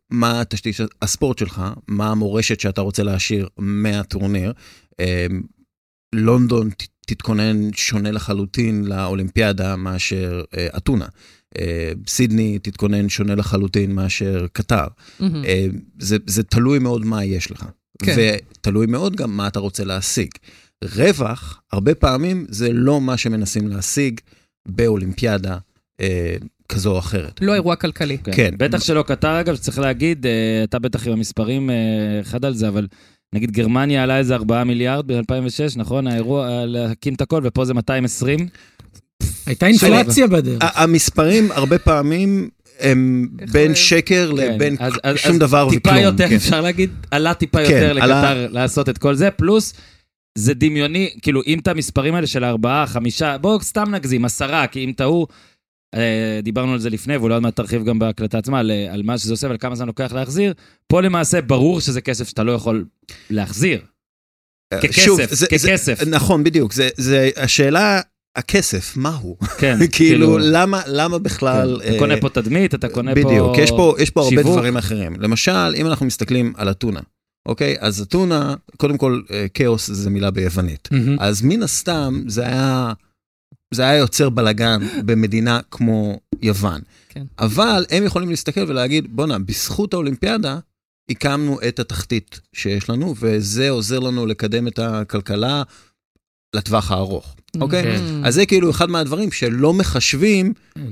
מה תשתית הספורט שלך, מה המורשת שאתה רוצה להשאיר מהטורניר. לונדון תתכונן שונה לחלוטין לאולימפיאדה מאשר אתונה. סידני תתכונן שונה לחלוטין מאשר קטר. זה, זה תלוי מאוד מה יש לך. ותלוי מאוד גם מה אתה רוצה להשיג. רווח, הרבה פעמים זה לא מה שמנסים להשיג באולימפיאדה כזו או אחרת. לא אירוע כלכלי. כן. בטח שלא קטר, אגב, צריך להגיד, אתה בטח עם המספרים אחד על זה, אבל נגיד גרמניה עלה איזה ארבעה מיליארד ב-אלפיים ושש, נכון? האירוע להקים את הכל, ופה זה מאתיים ועשרים. הייתה אינפלציה בדרך. המספרים הרבה פעמים הם בין שקר לבין שום דבר וכלום. טיפה יותר, אפשר להגיד, עלה טיפה יותר לקטר לעשות את כל זה, פלוס זה דמיוני, כאילו אם את המספרים האלה של ארבעה, חמישה, בואו סתם נגזים, עשרה, כי אם טעו, דיברנו על זה לפני, ואולי עוד מעט תרחיב גם בהקלטה עצמה, על מה שזה עושה ועל כמה זמן לוקח להחזיר, פה למעשה ברור שזה כסף שאתה לא יכול להחזיר. ככסף, ככסף. נכון, בדיוק, זה השאלה, הכסף, מהו? כן. כאילו, למה בכלל... אתה קונה פה תדמית, אתה קונה פה... בדיוק, יש פה הרבה דברים אחרים. למשל, אם אנחנו מסתכלים על אתונה, אוקיי? אז אתונה, קודם כל, כאוס זה מילה ביוונית. אז מן הסתם, זה היה... זה היה יוצר בלגן במדינה כמו יוון. כן. אבל הם יכולים להסתכל ולהגיד, בונה, בזכות האולימפיאדה, הקמנו את התחתית שיש לנו, וזה עוזר לנו לקדם את הכלכלה לטווח הארוך. אוקיי? אז זה כאילו אחד מהדברים שלא מחשבים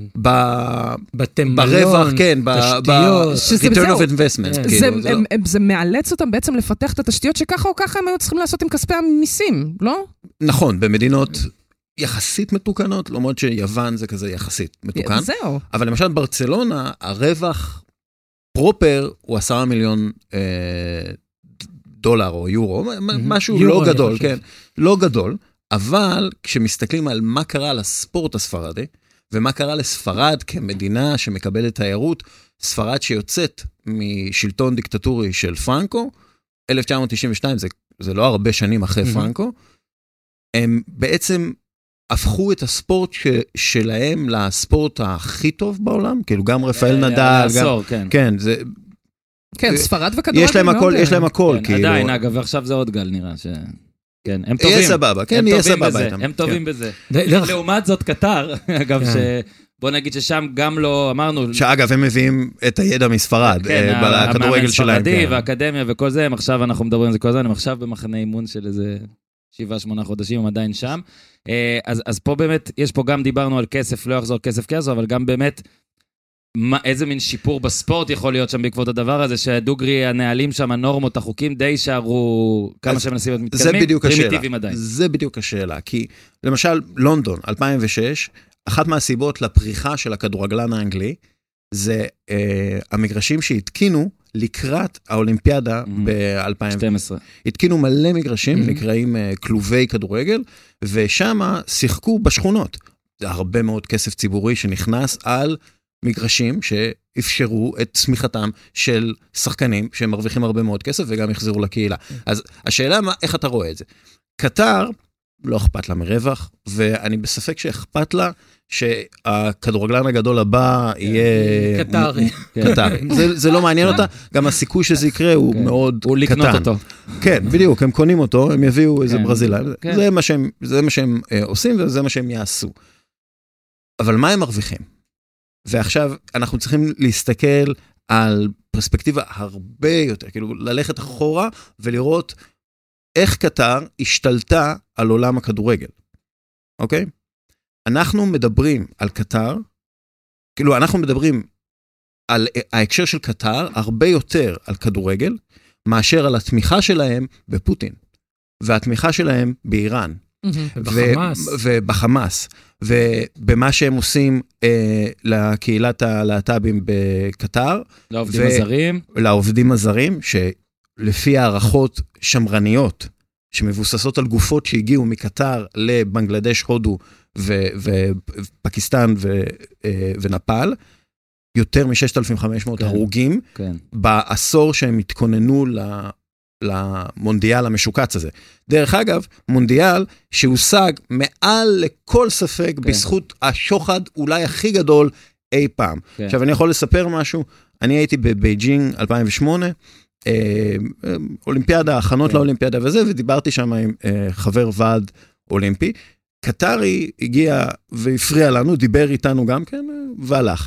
ברווח, כן, ב-return of investment. זה מאלץ אותם בעצם לפתח את התשתיות שככה או ככה הם היו צריכים לעשות עם כספי המיסים, לא? נכון, במדינות... יחסית מתוקנות, למרות שיוון זה כזה יחסית מתוקן. זהו. אבל למשל ברצלונה, הרווח פרופר הוא עשרה מיליון אה, דולר או יורו, משהו לא גדול, כן, לא גדול, אבל כשמסתכלים על מה קרה לספורט הספרדי, ומה קרה לספרד כמדינה שמקבלת תיירות, ספרד שיוצאת משלטון דיקטטורי של פרנקו, אלף תשע מאות תשעים ושתיים, זה, זה לא הרבה שנים אחרי פרנקו, הם בעצם הפכו את הספורט ש, שלהם לספורט הכי טוב בעולם, כאילו גם רפאל נדל, גם, כן. כן, זה... כן, ספרד וכדורגל יש להם הכל, יש להם הכל, כן, כאילו... עדיין, אגב, עכשיו זה עוד גל נראה ש... כן, הם טובים. יהיה סבבה, כן, יהיה סבבה איתם. הם טובים בזה. לעומת זאת קטר, אגב, ש... בוא נגיד ששם גם לא אמרנו... שאגב, הם מביאים את הידע מספרד, בכדורגל שלהם. ספרדי והאקדמיה וכל זה, עכשיו אנחנו מדברים על זה כל זה, הם עכשיו במחנה אימון של איזה שבעה, שמונה חודשים, הם עדיין שם. אז, אז פה באמת, יש פה גם דיברנו על כסף, לא יחזור כסף כסף, אבל גם באמת, מה, איזה מין שיפור בספורט יכול להיות שם בעקבות הדבר הזה, שדוגרי, הנהלים שם, הנורמות, החוקים, די שערו כמה שהם מנסים להיות מתקדמים, פרימיטיביים עדיין. זה בדיוק השאלה, כי למשל, לונדון, אלפיים ושש, אחת מהסיבות לפריחה של הכדורגלן האנגלי, זה אה, המגרשים שהתקינו לקראת האולימפיאדה mm-hmm. ב-אלפיים ושתים עשרה. התקינו מלא מגרשים, mm-hmm. נקראים אה, כלובי כדורגל, ושם שיחקו בשכונות. זה הרבה מאוד כסף ציבורי שנכנס על מגרשים שאפשרו את צמיחתם של שחקנים שהם מרוויחים הרבה מאוד כסף וגם יחזרו לקהילה. Mm-hmm. אז השאלה מה, איך אתה רואה את זה? קטר לא אכפת לה מרווח, ואני בספק שאכפת לה שהכדורגלן הגדול הבא יהיה... קטרי. קטרי. זה לא מעניין אותה, גם הסיכוי שזה יקרה הוא מאוד קטן. הוא לקנות אותו. כן, בדיוק, הם קונים אותו, הם יביאו איזה ברזילאי, זה מה שהם עושים וזה מה שהם יעשו. אבל מה הם מרוויחים? ועכשיו אנחנו צריכים להסתכל על פרספקטיבה הרבה יותר, כאילו ללכת אחורה ולראות איך קטר השתלטה על עולם הכדורגל. אוקיי? אנחנו מדברים על קטר, כאילו אנחנו מדברים על ההקשר של קטר הרבה יותר על כדורגל, מאשר על התמיכה שלהם בפוטין, והתמיכה שלהם באיראן. ובחמאס. ובחמאס, ובמה שהם עושים אה, לקהילת הלהט"בים בקטר. לעובדים הזרים. לעובדים הזרים, שלפי הערכות שמרניות, שמבוססות על גופות שהגיעו מקטר לבנגלדש, הודו ופקיסטן ונפאל, יותר מ-ששת אלפים וחמש מאות הרוגים, בעשור שהם התכוננו למונדיאל המשוקץ הזה. דרך אגב, מונדיאל שהושג מעל לכל ספק בזכות השוחד אולי הכי גדול אי פעם. עכשיו אני יכול לספר משהו, אני הייתי בבייג'ינג אלפיים ושמונה, אולימפיאדה, הכנות לאולימפיאדה וזה, ודיברתי שם עם חבר ועד אולימפי, קטרי הגיע והפריע לנו, דיבר איתנו גם כן, והלך.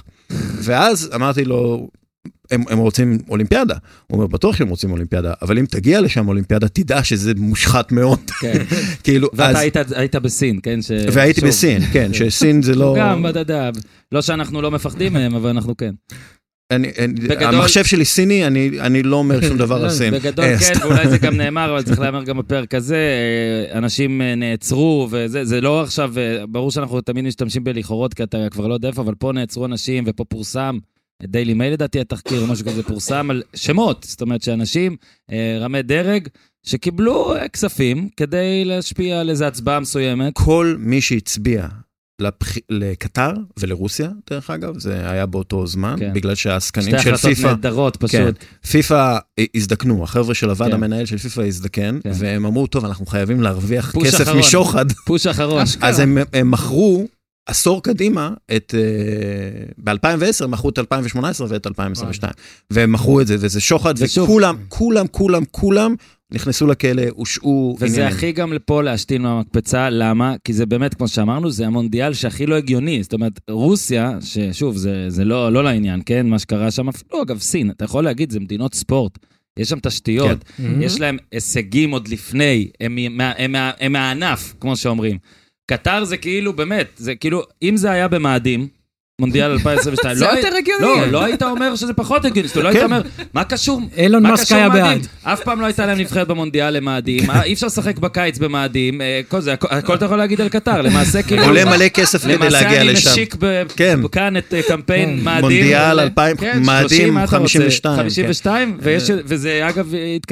ואז אמרתי לו, הם, הם רוצים אולימפיאדה. הוא אומר, בטוח שהם רוצים אולימפיאדה, אבל אם תגיע לשם אולימפיאדה, תדע שזה מושחת מאוד. כן. כאילו, ואתה אז... היית, היית בסין, כן? ש... והייתי שוב. בסין, כן, שסין זה לא... גם, אתה יודע, לא שאנחנו לא מפחדים מהם, אבל אנחנו כן. אני, בגדול... המחשב שלי סיני, אני, אני לא אומר שום דבר על סין. בגדול כן, ואולי זה גם נאמר, אבל צריך לאמר גם בפרק הזה, אנשים נעצרו, וזה זה לא עכשיו, ברור שאנחנו תמיד משתמשים בלכאורות, כי אתה כבר לא יודע איפה, אבל פה נעצרו אנשים, ופה פורסם, דיילי מייל לדעתי התחקיר, או משהו כזה פורסם על שמות, זאת אומרת שאנשים, רמי דרג, שקיבלו כספים, כדי להשפיע על איזו הצבעה מסוימת. כל מי שהצביע, לפח... לקטר ולרוסיה, דרך אגב, זה היה באותו זמן, כן. בגלל שהעסקנים של פיפה... שתי החלטות נהדרות פשוט. כן, פיפה הזדקנו, החבר'ה של הוועד כן. המנהל של פיפה הזדקן, כן. והם אמרו, טוב, אנחנו חייבים להרוויח כסף אחרון. משוחד. פוש אחרון. אז הם, הם מכרו עשור קדימה, את... ב-אלפיים ועשר מכרו את אלפיים ושמונה עשרה ואת אלפיים עשרים ושתיים, והם מכרו את זה, וזה שוחד, וכולם, כולם, כולם, כולם, נכנסו לכלא, הושעו... וזה עניינים. הכי גם לפה להשתין מהמקפצה, למה? כי זה באמת, כמו שאמרנו, זה המונדיאל שהכי לא הגיוני, זאת אומרת, רוסיה, ששוב, זה, זה לא, לא לעניין, כן? מה שקרה שם, אפילו, אגב, סין, אתה יכול להגיד, זה מדינות ספורט, יש שם תשתיות, כן. יש להם הישגים עוד לפני, הם, הם, הם, הם, הם מהענף, כמו שאומרים. קטר זה כאילו, באמת, זה כאילו, אם זה היה במאדים, מונדיאל אלפיים עשרים ושתיים. זה יותר הגיוני. לא, לא היית אומר שזה פחות הגיוני, לא היית אומר, מה קשור? אילון מאסק היה בעד. אף פעם לא הייתה להם נבחרת במונדיאל למאדים, אי אפשר לשחק בקיץ במאדים, כל זה, הכל אתה יכול להגיד על קטר, למעשה כאילו... עולה מלא כסף כדי להגיע לשם. למעשה אני משיק כאן את קמפיין מאדים. מונדיאל אלפיים, מאדים חמישים ושתיים. חמישים ושתיים, וזה אגב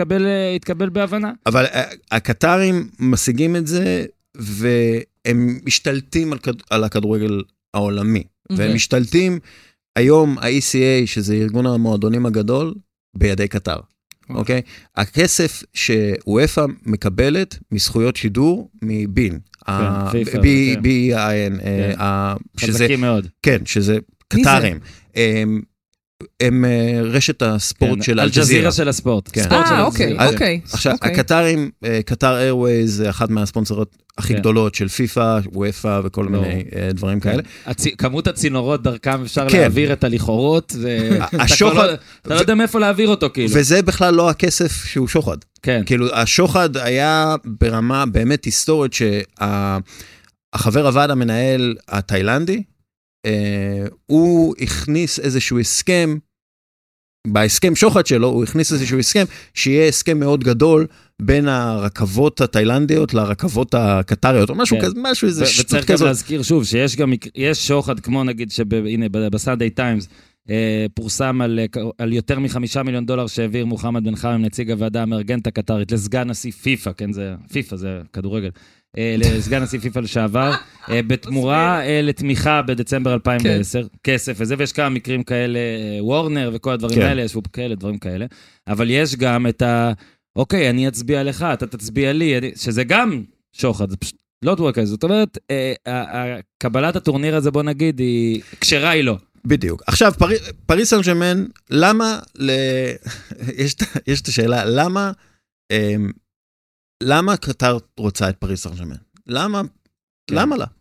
התקבל בהבנה. אבל הקטרים משיגים את זה, והם משתלטים על הכדורגל העולמי. והם משתלטים, היום ה-E C A, שזה ארגון המועדונים הגדול, בידי קטר. אוקיי? הכסף שוופא מקבלת מזכויות שידור מבין. בי-איי-אן. חזקים מאוד. כן, שזה קטרים. הם רשת הספורט של אל-ג'זירה. אל-ג'זירה של הספורט. אה, אוקיי, אוקיי. עכשיו, הקטרים, קטר איירווייז זה אחת מהספונסרות הכי גדולות של פיפה, וופא וכל מיני דברים כאלה. כמות הצינורות דרכם אפשר להעביר את הלכאורות, אתה לא יודע מאיפה להעביר אותו כאילו. וזה בכלל לא הכסף שהוא שוחד. כן. כאילו, השוחד היה ברמה באמת היסטורית שהחבר הוועד המנהל התאילנדי, הוא הכניס איזשהו הסכם, בהסכם שוחד שלו, הוא הכניס איזשהו הסכם, שיהיה הסכם מאוד גדול, בין הרכבות התאילנדיות לרכבות הקטריות, או משהו כזה, משהו איזה שטות כזאת. וצריך גם להזכיר שוב, שיש גם, יש שוחד, כמו נגיד, שהנה, בסנדיי טיימס, פורסם על, על יותר מחמישה מיליון דולר שהעביר מוחמד בן חלם, נציג הוועדה האמרגנט הקטרית, לסגן נשיא פיפה, כן, זה, פיפה זה כדורגל, לסגן נשיא פיפה לשעבר, בתמורה לתמיכה בדצמבר אלפיים ועשר, כסף וזה, ויש כמה מקרים כאלה, וורנר וכל הדברים האלה, ישבו כאלה, דברים כאלה, אבל יש גם את ה... אוקיי, אני אצביע לך, אתה תצביע לי, שזה גם שוחד, זה פשוט לא תורה כזה, זאת אומרת, קבלת הטורניר הזה, בוא נגיד, היא קשרה היא לא. בדיוק. עכשיו, פריס סן ז'רמן, למה, יש את השאלה, למה, למה קטר רוצה את פריס סן ז'רמן? למה? למה לה?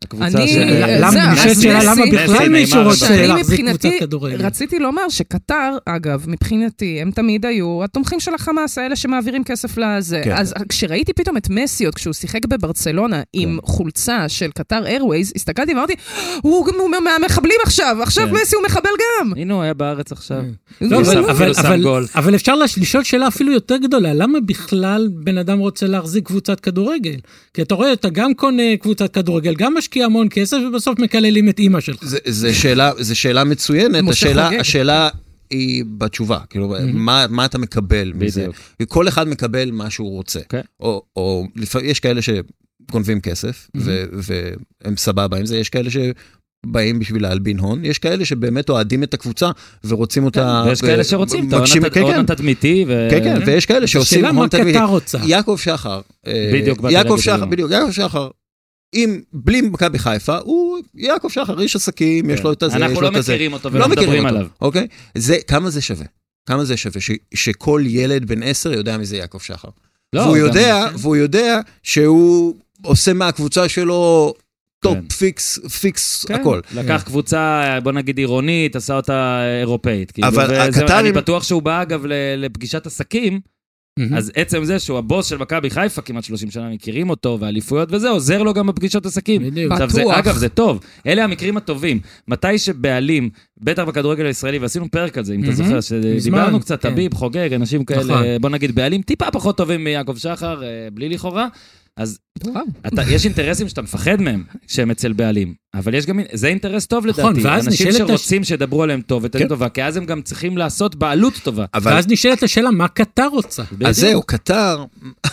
למה בכלל מישהו רוצה להחזיק קבוצת כדורגל? רציתי לומר שקטר, אגב, מבחינתי, הם תמיד היו התומכים של החמאס, האלה שמעבירים כסף לזה. אז כשראיתי פתאום את מסיות, כשהוא שיחק בברצלונה עם חולצה של קטר איירווייז, הסתכלתי ואמרתי, הוא מהמחבלים עכשיו, עכשיו מסי הוא מחבל גם. הנה, הוא היה בארץ עכשיו. אבל אפשר לשאול שאלה אפילו יותר גדולה, למה בכלל בן אדם רוצה להחזיק קבוצת כדורגל? כי אתה רואה, אתה גם קונה קבוצת כדורגל, גם משקיע המון כסף, ובסוף מקללים את אמא שלך. זה שאלה, זה שאלה מצוינת, השאלה, השאלה היא בתשובה, כאילו, מה, מה אתה מקבל מזה? כל אחד מקבל מה שהוא רוצה. או, או, יש כאלה שגונבים כסף, והם סבבה עם זה, יש כאלה שבאים בשביל להלבין הון, יש כאלה שבאמת אוהדים את הקבוצה, ורוצים אותה... ויש כאלה שרוצים, הון תדמיתי, כן, כן, ויש כאלה שעושים הון תדמיתי. השאלה מה קטר רוצה. יעקב שחר, יעקב שחר, בדיוק, יעקב שחר, אם בלי מכבי חיפה, הוא יעקב שחר, איש עסקים, יש לו את הזה, אנחנו לא מכירים אותו ולא מדברים עליו. אוקיי? זה, כמה זה שווה? כמה זה שווה? ש, שכל ילד בן עשר יודע מי זה יעקב שחר. לא, והוא יודע, והוא יודע שהוא עושה מהקבוצה שלו טופ, כן. פיקס, פיקס, כן. הכל. לקח קבוצה, בוא נגיד עירונית, עשה אותה אירופאית. כאילו, אבל הקטרים... אני בטוח שהוא בא, אגב, לפגישת עסקים, Mm-hmm. אז עצם זה שהוא הבוס של מכבי חיפה, כמעט שלושים שנה מכירים אותו, והאליפויות וזה, עוזר לו גם בפגישות עסקים. עכשיו, זה, אגב, זה טוב. אלה המקרים הטובים. מתי שבעלים, בטח בכדורגל הישראלי, ועשינו פרק על זה, אם mm-hmm. אתה זוכר, שדיברנו קצת, כן. טביב, חוגג, אנשים כאלה, נכון. בוא נגיד, בעלים טיפה פחות טובים מיעקב שחר, בלי לכאורה, אז אתה, יש אינטרסים שאתה מפחד מהם, שהם אצל בעלים, אבל יש גם, זה אינטרס טוב לדעתי, אנשים שרוצים שדברו עליהם טוב, ותן טובה, כי אז הם גם צריכים לעשות בעלות טובה. ואז נשאלת השאלה, מה קטר רוצה? אז זהו, קטר,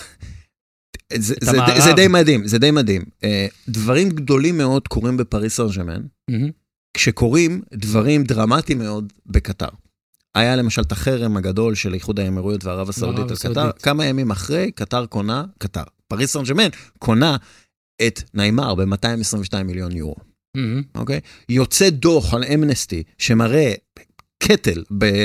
זה די מדהים, זה די מדהים. דברים גדולים מאוד קורים בפריס סן ז'רמן, כשקורים דברים דרמטיים מאוד בקטר. היה למשל את החרם הגדול של איחוד האמירויות וערב הסעודית על קטר, כמה ימים אחרי, קטר קונה, קטר. פריס סן ז'רמן קונה את ניימר ב-מאתיים עשרים ושניים מיליון יורו. אוקיי? יוצא דוח על אמנסטי שמראה קטל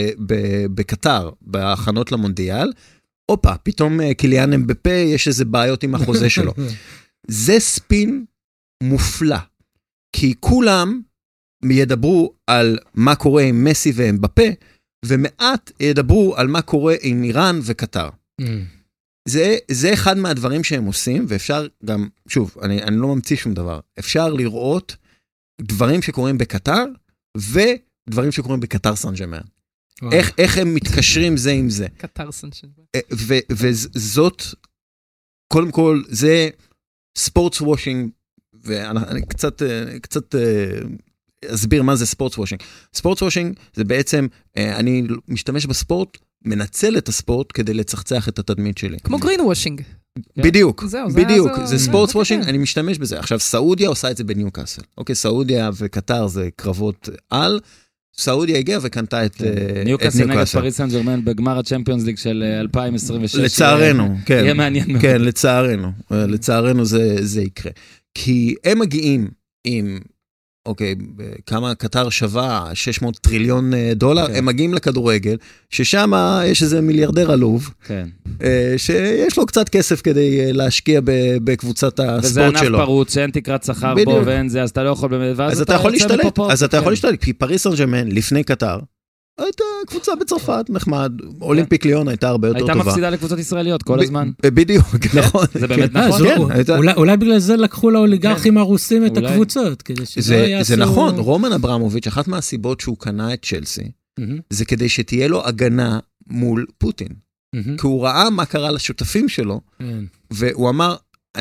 בקטר בהכנות למונדיאל, אופה, פתאום קיליאן אמבפה יש איזה בעיות עם החוזה שלו. זה ספין מופלא, כי כולם ידברו על מה קורה עם מסי ואמבפה, ומעט ידברו על מה קורה עם איראן וקטר. זה, זה אחד מהדברים שהם עושים, ואפשר גם, שוב, אני, אני לא ממציא שום דבר, אפשר לראות דברים שקורים בקטר, ודברים שקורים בקטר סן ז'רמן. איך, איך הם מתקשרים זה עם זה. קטר סן ז'רמן. וזאת, קודם כל, זה ספורטס וושינג, ואני קצת, קצת אסביר מה זה ספורטס וושינג. ספורטס וושינג זה בעצם, אני משתמש בספורט, מנצל את הספורט כדי לצחצח את התדמית שלי. כמו גרין וושינג. בדיוק, בדיוק, זה ספורטס וושינג, אני משתמש בזה. עכשיו, סעודיה עושה את זה בניוקאסל. אוקיי, סעודיה וקטר זה קרבות על, סעודיה הגיעה וקנתה את ניוקאסל נגד פריס סן ז'רמן בגמר הצ'מפיונס ליג של אלפיים עשרים ושש. לצערנו, כן. יהיה מעניין מאוד. כן, לצערנו, לצערנו זה יקרה. כי הם מגיעים עם... אוקיי, כמה קטר שווה שש מאות טריליון דולר, הם מגיעים לכדורגל, ששם יש איזה מיליארדר עלוב, שיש לו קצת כסף כדי להשקיע בקבוצת הספורט שלו. וזה ענף פרוץ, שאין תקרת שכר בו ואין זה, אז אתה לא יכול באמת, אז אתה יכול להשתלט, אז אתה יכול להשתלט, כי פריס סן ז'רמן לפני קטר, הייתה קבוצה בצרפת, נחמד, אולימפיק ליון הייתה הרבה יותר טובה. הייתה מפסידה לקבוצות ישראליות כל הזמן. בדיוק, נכון. זה באמת נכון. אולי בגלל זה לקחו לאוליגרכים הרוסים את הקבוצות. זה נכון, רומן אברמוביץ', אחת מהסיבות שהוא קנה את צ'לסי, זה כדי שתהיה לו הגנה מול פוטין. כי הוא ראה מה קרה לשותפים שלו, והוא אמר,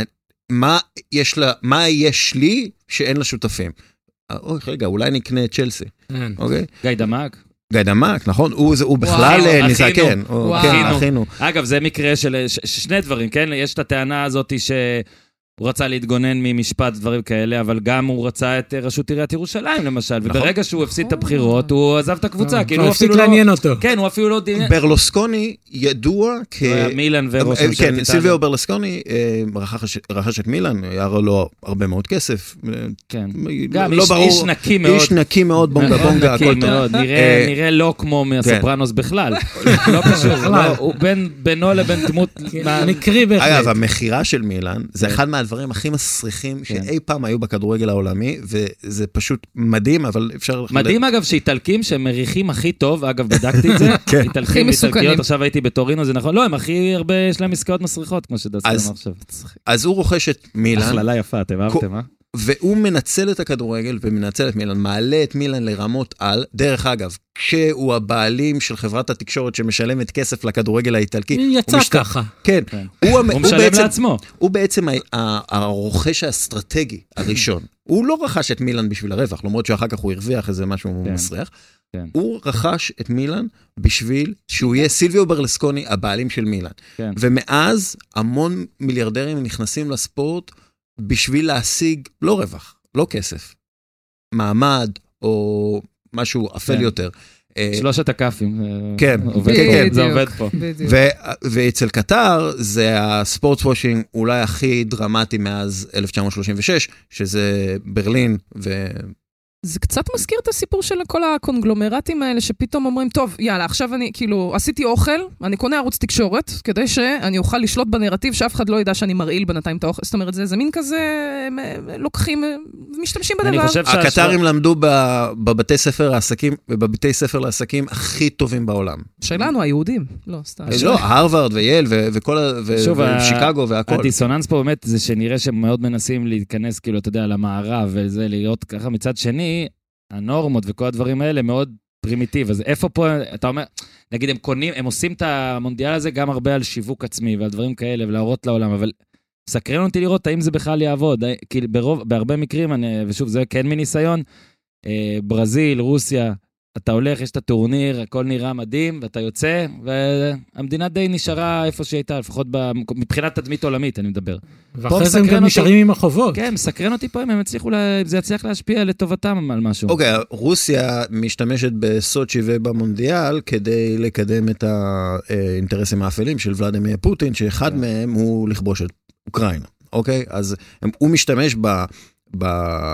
מה יש לי שאין לשותפים? אוי, רגע, אולי נקנה את צ'לסי. גיא דמק. גיא דמק, נכון? הוא בכלל נזקן. אחינו. אגב, זה מקרה של שני דברים, כן? יש את הטענה הזאת שהוא רצה להתגונן ממשפט דברים כאלה, אבל גם הוא רצה את רשות עיריית ירושלים, למשל, וברגע שהוא הפסיד את הבחירות, הוא עזב את הקבוצה. הוא הפסיק לעניין אותו. כן, הוא אפילו לא... ברלוסקוני ידוע כ... מילן וראש ממשלת איטליה. כן, סילביו ברלוסקוני רכש את מילן, היה לו הרבה מאוד כסף. כן. גם איש נקי מאוד. איש נקי מאוד, בונגה בונגה, הכל טוב. נראה לא כמו מהסופרנוס בכלל. לא קשור. הוא בינו לבין דמות מקרי בהחלט. אגב, המחירה של מילן, זה אחד מהדברים הכי מסריחים שאי פעם היו בכדורגל העולמי, וזה פשוט מדהים, אבל אפשר... מדהים אגב שאיטלקים שהם מריחים הכי טוב, אגב בדקתי את זה, איטלקים ואיטלקיות, עכשיו הייתי בטורינו, זה נכון, לא, הם הכי הרבה, יש להם עסקאות מסריחות, כמו שדסתם עכשיו. אז הוא רוכש את מילן. הכללה יפה, אתם אהבתם, אה? והוא מנצל את הכדורגל ומנצל את מילן, מעלה את מילן לרמות על, דרך אגב, כשהוא הבעלים של חברת התקשורת שמשלמת כסף לכדורגל האיטלקי. יצא ככה. כן. הוא משלם לעצמו. הוא בעצם הרוכש האסטרטגי הראשון. הוא לא רכש את מילן בשביל הרווח, למרות שאחר כך הוא הרוויח איזה משהו מסריח. הוא רכש את מילן בשביל שהוא יהיה סילביו ברלוסקוני, הבעלים של מילן. ומאז המון מיליארדרים נכנסים לספורט, בשביל להשיג, לא רווח, לא כסף, מעמד או משהו אפל יותר, שלושת הקאפים. כן, זה עובד פה. ואצל קטר זה הספורט וושינג אולי הכי דרמטי מאז אלף תשע מאות שלושים ושש, שזה ברלין ו... זה קצת מזכיר את הסיפור של כל הקונגלומרטים האלה, שפתאום אומרים, טוב, יאללה, עכשיו אני, כאילו, עשיתי אוכל, אני קונה ערוץ תקשורת, כדי שאני אוכל לשלוט בנרטיב, שאף אחד לא ידע שאני מרעיל בינתיים את האוכל. זאת אומרת, זה, זה מין כזה, לוקחים, משתמשים בדבר. הקטרים למדו בבתי ספר לעסקים, ובבתי ספר לעסקים הכי טובים בעולם. שלנו, היהודים. לא, סתם. לא, הרווארד וייל, וכל, ושיקגו והכל. הדיסוננס פה באמת, זה שנראה שהם מאוד מנסים להתכנס, כאילו, אתה יודע, למערב, וזה להיות ככה מצד שני, הנורמות וכל הדברים האלה מאוד פרימיטיב, אז איפה פה, אתה אומר, נגיד הם קונים, הם עושים את המונדיאל הזה גם הרבה על שיווק עצמי ועל דברים כאלה ולהראות לעולם, אבל סקרן אותי לראות האם זה בכלל יעבוד, כי ברוב, בהרבה מקרים, אני, ושוב, זה כן מניסיון, ברזיל, רוסיה, אתה הולך, יש את הטורניר, הכל נראה מדהים, ואתה יוצא, והמדינה די נשארה איפה שהייתה, לפחות מבחינת תדמית עולמית, אני מדבר. ואחרי זה הם גם נשארים עם החובות. כן, מסקרן אותי פה, אם הם הצליחו, אם זה יצליח להשפיע לטובתם על משהו. אוקיי, רוסיה משתמשת בסוצ'י ובמונדיאל, כדי לקדם את האינטרסים האפלים של ולדימיר פוטין, שאחד מהם הוא לכבוש את אוקראינה. אוקיי? אז הוא משתמש ב...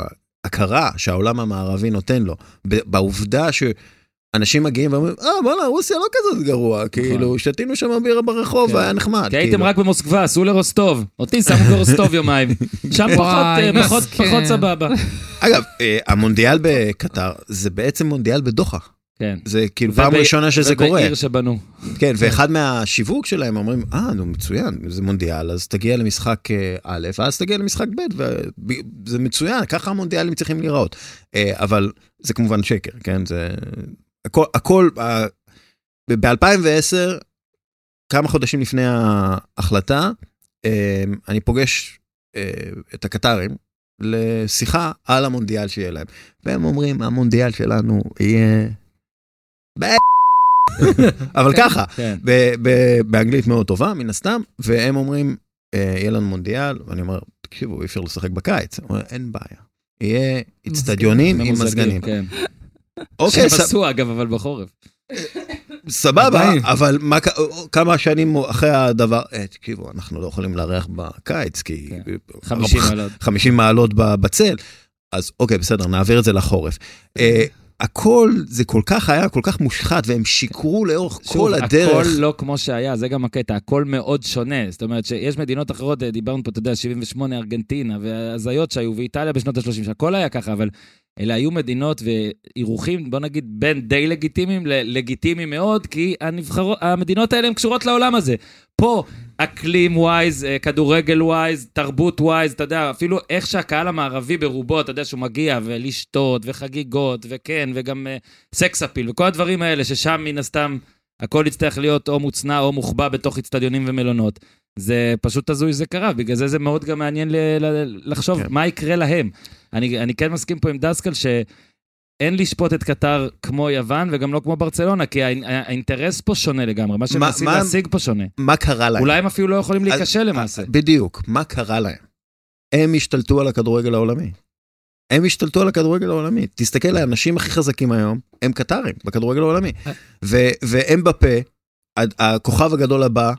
הכרה שהעולם המערבי נותן לו, בעובדה שאנשים מגיעים ואומרים, אה, בוא'נה, רוסיה לא כזאת גרוע, כאילו, שתינו שם בירה ברחוב, והיה נחמד. כי הייתם רק במוסקבה, עשו לרוסטוב, אותי שמו ברוסטוב יומיים, שם פחות סבבה. אגב, המונדיאל בקטר, זה בעצם מונדיאל בדוחה. כן. זה כאילו פעם ראשונה שזה קורה. ובעיר שבנו. כן, ואחד מהשיווק שלהם אומרים, אה, נו, מצוין, זה מונדיאל, אז תגיע למשחק א', אז תגיע למשחק ב', וזה מצוין, ככה המונדיאלים צריכים לראות. אבל זה כמובן שקר, כן? זה... הכל, הכל, ב-אלפיים ועשר, כמה חודשים לפני ההחלטה, אני פוגש את הקטרים לשיחה על המונדיאל שיהיה להם. והם אומרים, המונדיאל שלנו יהיה... אבל ככה, באנגלית מאוד טובה, מן הסתם, והם אומרים, יהיה לנו מונדיאל, ואני אומר, תקשיבו, אי אפשר לשחק בקיץ. אין בעיה. יהיה אצטדיונים עם מזגנים. שהם עשו אגב, אבל בחורף. סבבה, אבל כמה שנים אחרי הדבר, תקשיבו, אנחנו לא יכולים לארח בקיץ, כי חמישים מעלות בצל, אז אוקיי, בסדר, נעביר את זה לחורף. הכל, זה כל כך היה, כל כך מושחת, והם שיקרו לאורך כל הדרך. הכל לא כמו שהיה, זה גם הקטע, הכל מאוד שונה. זאת אומרת שיש מדינות אחרות, דיברנו פה, אתה יודע, שבעים ושמונה, ארגנטינה, והזיות שהיו, ואיטליה בשנות ה-שלושים, שהכל היה ככה, אבל אלה היו מדינות ואירוחים, בוא נגיד, בין די לגיטימיים ללגיטימיים מאוד, כי הנבחרות, המדינות האלה הן קשורות לעולם הזה. פה, אקלים ווייז, כדורגל ווייז, תרבות ווייז, אתה יודע, אפילו איך שהקהל המערבי ברובו, אתה יודע שהוא מגיע ולשתות וחגיגות וכן, וגם סקס אפיל וכל הדברים האלה, ששם מן הסתם הכל יצטרך להיות או מוצנע או מוחבא בתוך אצטדיונים ומלונות. זה פשוט הזוי שזה קרה, בגלל זה זה מאוד גם מעניין לחשוב מה יקרה להם. אני, אני כן מסכים פה עם דסקל שאין לשפוט את קטר כמו יוון וגם לא כמו ברצלונה, כי האינטרס פה שונה לגמרי, מה שהם מנסים להשיג פה שונה. מה קרה להם? אולי הם אפילו לא יכולים להיקשל למעשה. בדיוק, מה קרה להם? הם השתלטו על הכדורגל העולמי. הם השתלטו על הכדורגל העולמי. תסתכל, האנשים הכי חזקים היום, הם קטרים בכדורגל העולמי. והם בפה, הכוכב הגדול הבא,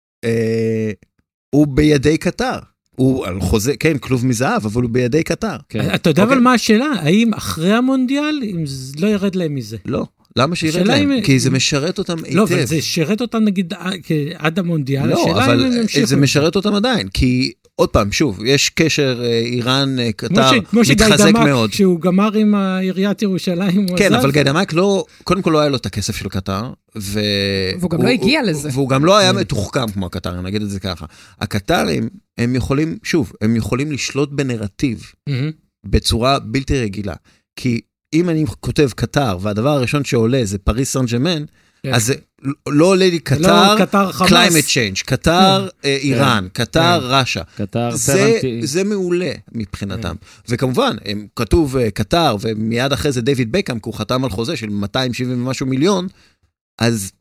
הוא בידי קטר. הוא על חוזה, כן, כלוב מזהב, אבל הוא בידי קטר. אתה יודע אבל מה השאלה? האם אחרי המונדיאל, אם לא ירד להם מזה? לא. למה שירד להם? כי זה משרת אותם היטב. לא, אבל זה שרת אותם נגיד עד המונדיאל. לא, אבל זה משרת אותם עדיין, כי עוד פעם, שוב, יש קשר איראן, קטר, מתחזק מאוד. כשהוא גמר עם עיריית ירושלים, כן, אבל גיידמק לא, קודם כל לא היה לו את הכסף של קטר, והוא גם לא הגיע לזה. והוא גם לא היה מתוחכם כמו הקטרים, נגיד את זה ככה. הקטרים, הם יכולים, שוב, הם יכולים לשלוט בנרטיב, בצורה בלתי רגילה. כי אם אני כותב קטר, והדבר הראשון שעולה זה פריס סן ז'רמן, אז זה לא עולה לי קטר, climate change, קטר איראן, קטר רשע. זה מעולה מבחינתם. וכמובן, כתוב קטר, ומיד אחרי זה דיוויד בקאם, כי הוא חתם על חוזה של מאתיים שבעים ומשהו מיליון, אז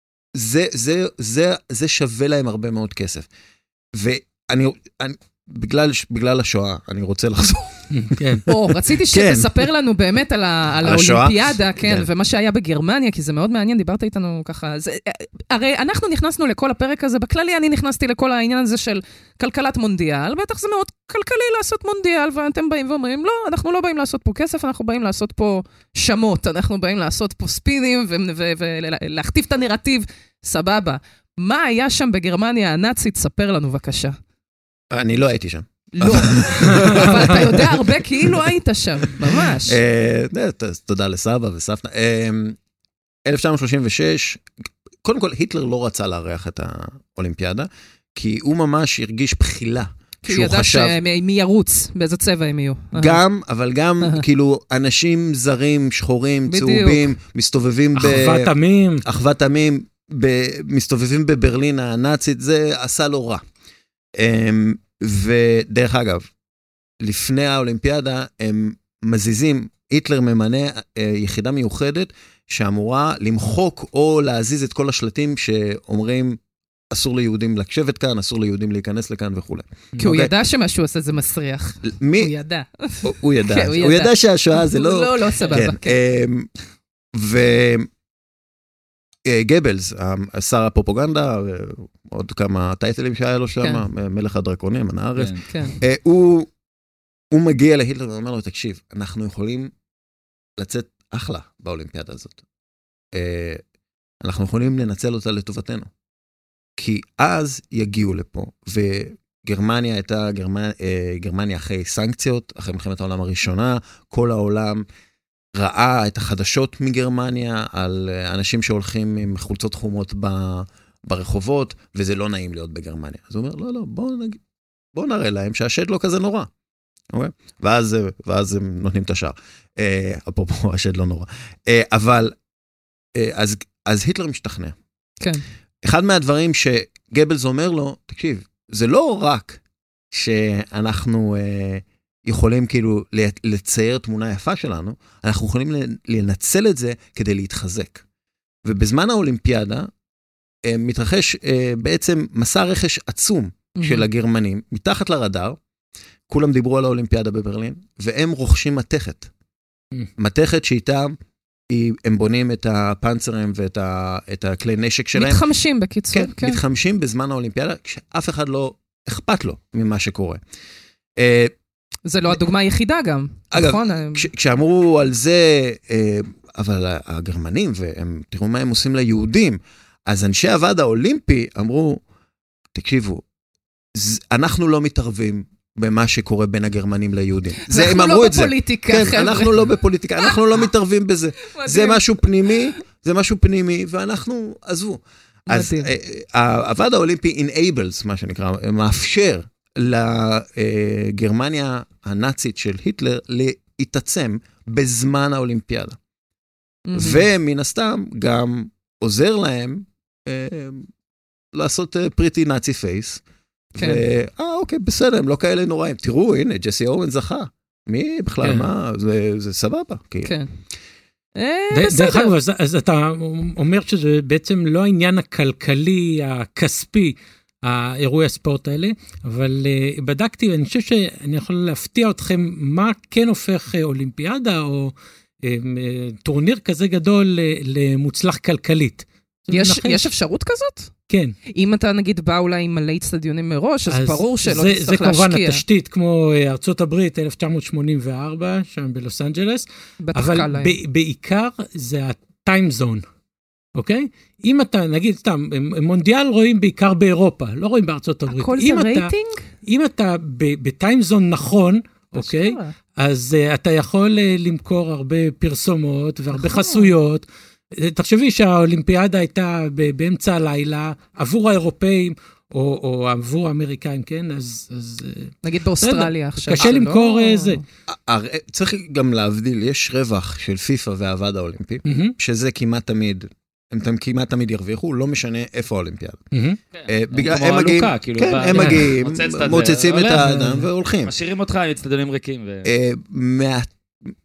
זה שווה להם הרבה מאוד כסף. ואני, בגלל השואה, אני רוצה לחזור. או, רציתי שתספר לנו באמת על האולימפיאדה, כן, ומה שהיה בגרמניה, כי זה מאוד מעניין, דיברת איתנו ככה. הרי אנחנו נכנסנו לכל הפרק הזה, בכללי אני נכנסתי לכל העניין הזה של כלכלת מונדיאל, בטח זה מאוד כלכלי לעשות מונדיאל, ואתם באים ואומרים, לא, אנחנו לא באים לעשות פה כסף, אנחנו באים לעשות פה שמות, אנחנו באים לעשות פה ספינים, ולהכתיב את הנרטיב, סבבה. מה היה שם בגרמניה הנאצית? ספר לנו בבקשה. אני לא הייתי שם. לא, אבל אתה יודע הרבה כאילו היית שם, ממש. תודה לסבא וסבתא. אלף תשע מאות שלושים ושש, קודם כל, היטלר לא רצה לארח את האולימפיאדה, כי הוא ממש הרגיש בחילה. כי הוא ידע שמי ירוץ, באיזה צבע הם יהיו. גם, אבל גם, כאילו, אנשים זרים, שחורים, צהובים, מסתובבים ב... אחוות עמים. אחוות עמים, מסתובבים בברלין הנאצית, זה עשה לו רע. ודרך אגב, לפני האולימפיאדה הם מזיזים, היטלר ממנה יחידה מיוחדת שאמורה למחוק או להזיז את כל השלטים שאומרים אסור ליהודים לשבת כאן, אסור ליהודים להיכנס לכאן וכו'. כי הוא ידע שמשהו עושה זה מסריח. מי? הוא ידע. הוא ידע. הוא ידע שהשואה זה לא... לא, לא סבבה. ו... גבלס, שר הפרופוגנדה, עוד כמה טייטלים שהיה לו שם, מלך הדרקונים, הנערף, הוא מגיע להיטלר ואומר לו, תקשיב, אנחנו יכולים לצאת אחלה באולימפיאדה הזאת. אנחנו יכולים לנצל אותה לטובתנו. כי אז יגיעו לפה, וגרמניה הייתה גרמניה אחרי סנקציות, אחרי מלחמת העולם הראשונה, כל העולם ראה את החדשות מגרמניה על אנשים שהולכים עם חולצות חומות ברחובות, וזה לא נעים להיות בגרמניה. אז הוא אומר, לא, לא, בואו נגיד, בואו נראה להם שהשד לא כזה נורא. אוקיי? ואז, ואז הם נותנים את השאר. אפרופו, השד לא נורא. אבל, אז, אז היטלר משתכנע. כן. אחד מהדברים שגבלס אומר לו, תקשיב, זה לא רק שאנחנו יכולים כאילו לצייר תמונה יפה שלנו, אנחנו יכולים לנצל את זה כדי להתחזק. ובזמן האולימפיאדה, מתרחש בעצם מסע רכש עצום של הגרמנים, מתחת לרדאר, כולם דיברו על האולימפיאדה בברלין, והם רוכשים מתכת. מתכת שאיתה, הם בונים את הפנצרים ואת הכלי נשק שלהם. מתחמשים בקיצור. כן, כן. מתחמשים בזמן האולימפיאדה, כשאף אחד לא אכפת לו ממה שקורה. זה לא הדוגמה היחידה גם. אגב, נכון? כש, כשאמרו על זה, אבל הגרמנים, והם, תראו מה הם עושים ליהודים, אז אנשי הוועד האולימפי אמרו, תקשיבו, אנחנו לא מתערבים במה שקורה בין הגרמנים ליהודים. זה, הם אמרו את זה. אנחנו לא בפוליטיקה, חבר'ה. כן, אנחנו לא בפוליטיקה, אנחנו לא מתערבים בזה. זה משהו פנימי, זה משהו פנימי, ואנחנו, עזבו. אז הוועד האולימפי enables, מה שנקרא, מאפשר לגרמניה הנאצית של היטלר להתעצם בזמן האולימפיאדה. ומן הסתם גם עוזר להם לעשות פריטי נאצי פייס. אה, אוקיי, בסדר, הם לא כאלה נוראים. תראו, הנה, ג'סי אורן זכה. מי בכלל, מה? זה סבבה. כן. דרך אגב, אז אתה אומר שזה בעצם לא העניין הכלכלי, הכספי, האירועי הספורט האלה, אבל בדקתי, ואני חושב שאני יכול להפתיע אתכם, מה כן הופך אולימפיאדה, או טורניר כזה גדול למוצלח כלכלית. יש, יש אפשרות כזאת? כן. אם אתה נגיד בא אולי עם מלא אצטדיונים מראש, אז, אז ברור שלא זה, תצטרך זה להשקיע. זה כמובן התשתית כמו ארצות הברית, אלף תשע מאות שמונים וארבע, שם בלוס אנג'לס, אבל ב- בעיקר זה הטיים זון, אוקיי? אם אתה, נגיד סתם, מונדיאל רואים בעיקר באירופה, לא רואים בארצות הברית. הכל זה רייטינג? אם אתה בטיים זון נכון, אוקיי? אז uh, אתה יכול uh, למכור הרבה פרסומות והרבה נכון. חסויות, תחשבי שהאולימפיאדה הייתה באמצע הלילה, עבור האירופאים, או, או עבור האמריקאים, כן? אז... אז נגיד באוסטרליה עכשיו. קשה למכור זה. צריך גם להבדיל, יש רווח של פיפה והוועד האולימפי, שזה כמעט תמיד, הם כמעט תמיד ירוויחו, לא משנה איפה האולימפיאדה. הם מגיעים, הם מגיעים, מוצצים את האדם והולכים. משאירים אותך עם אצטדיונים ריקים.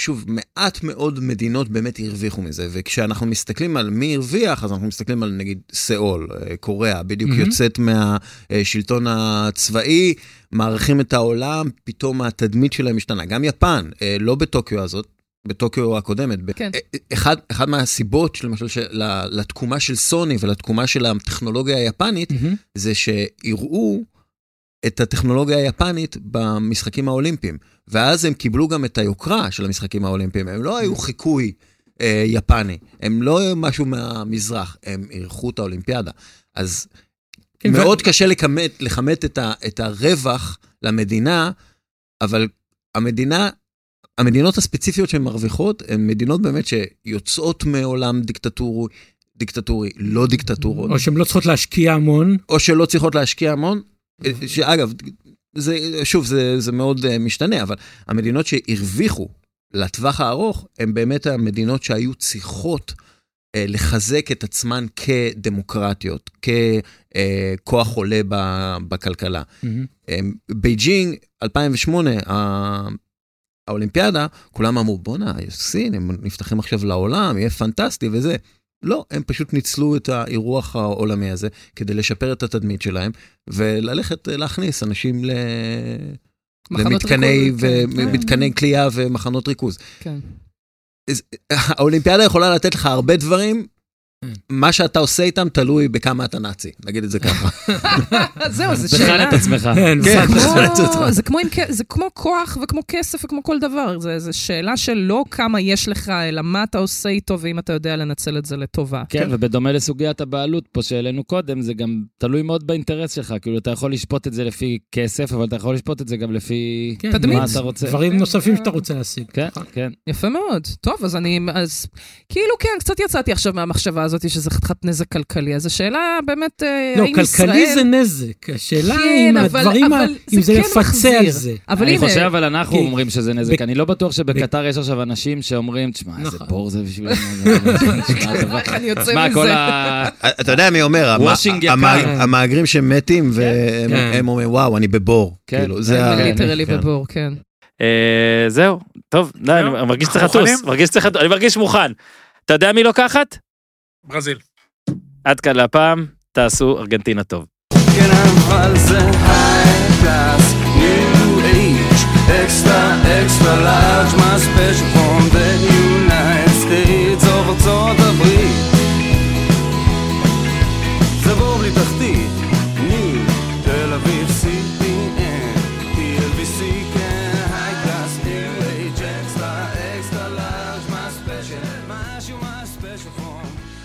שוב, מעט מאוד מדינות באמת הרוויחו מזה, וכשאנחנו מסתכלים על מי הרוויח, אז אנחנו מסתכלים על נגיד סאול, קוריאה, בדיוק mm-hmm. יוצאת מהשלטון הצבאי, מערכים את העולם, פתאום התדמית שלהם משתנה. גם יפן, לא בטוקיו הזאת, בטוקיו הקודמת. כן. אחד, אחד מהסיבות, למשל, של, לתקומה של סוני ולתקומה של הטכנולוגיה היפנית, mm-hmm. זה שיראו את הטכנולוגיה היפנית במשחקים האולימפיים. ואז הם קיבלו גם את היוקרה של המשחקים האולימפיים. הם לא היו חיקוי אה, יפני. הם לא היו משהו מהמזרח. הם ערכו את האולימפיאדה. אז כן, מאוד ו... קשה לכמת, לכמת את, ה, את הרווח למדינה, אבל המדינה, המדינות הספציפיות שהן מרוויחות, הן מדינות באמת שיוצאות מעולם דיקטטורי, דיקטטורי, לא דיקטטורות. או שהן לא צריכות להשקיע המון. או שלא צריכות להשקיע המון. שאגב, זה, שוב, זה, זה מאוד uh, משתנה, אבל המדינות שהרוויחו לטווח הארוך, הן באמת המדינות שהיו צריכות uh, לחזק את עצמן כדמוקרטיות, ככוח uh, עולה ב, בכלכלה. Mm-hmm. Um, בייג'ינג, אלפיים ושמונה, ה... האולימפיאדה, כולם אמרו, בונה, סין, הם נפתחים עכשיו לעולם, יהיה פנטסטי וזה. לא, הם פשוט ניצלו את האירוח העולמי הזה, כדי לשפר את התדמית שלהם, וללכת להכניס אנשים ל... למתקני, ומתקני כלייה ומחנות ריכוז. כן. האולימפיאדה יכולה לתת לך הרבה דברים, מה שאתה עושה איתם תלוי בכמה אתה נאצי, נגיד את זה ככה. זהו, זה שאלה. את עצמך. זה כמו כוח וכמו כסף וכמו כל דבר. זה שאלה של לא כמה יש לך, אלא מה אתה עושה איתו, ואם אתה יודע לנצל את זה לטובה. כן, ובדומה לסוגיית הבעלות פה שהעלינו קודם, זה גם תלוי מאוד באינטרס שלך. כאילו, אתה יכול לשפוט את זה לפי כסף, אבל אתה יכול לשפוט את זה גם לפי מה אתה רוצה. דברים נוספים שאתה רוצה להשיג. כן, כן. יפה מאוד. טוב, אז אני, אז כאילו כן, קצת יצאתי עכשיו מהמחשבה הזאת שזה חתיכת נזק כלכלי. אז השאלה באמת, לא, כלכלי זה נזק. השאלה אם הדברים, אם זה לפצה על זה. אני חושב, אבל אנחנו אומרים שזה נזק. אני לא בטוח שבקטר יש עכשיו אנשים שאומרים, תשמע, איזה בור זה בשבילנו. מה, כל ה... אתה יודע מי אומר, המאגרים שמתים, והם אומרים, וואו, אני בבור. ליטרלי בבור, כן. זהו, טוב, אני מרגיש שצריך לטוס, אני מרגיש מוכן. אתה יודע מי לוקחת? ברזיל. עד כאן להפעם, תעשו ארגנטינה טוב. כן, אבל זה high class, new age, extra, extra large, my special from the United States of ארצות הברית. זה בור בלי תחתית, new, תל אביב, סי פי אן, טי אל בי סי, כן, high class, new age, extra, extra large, my special, משהו, my special from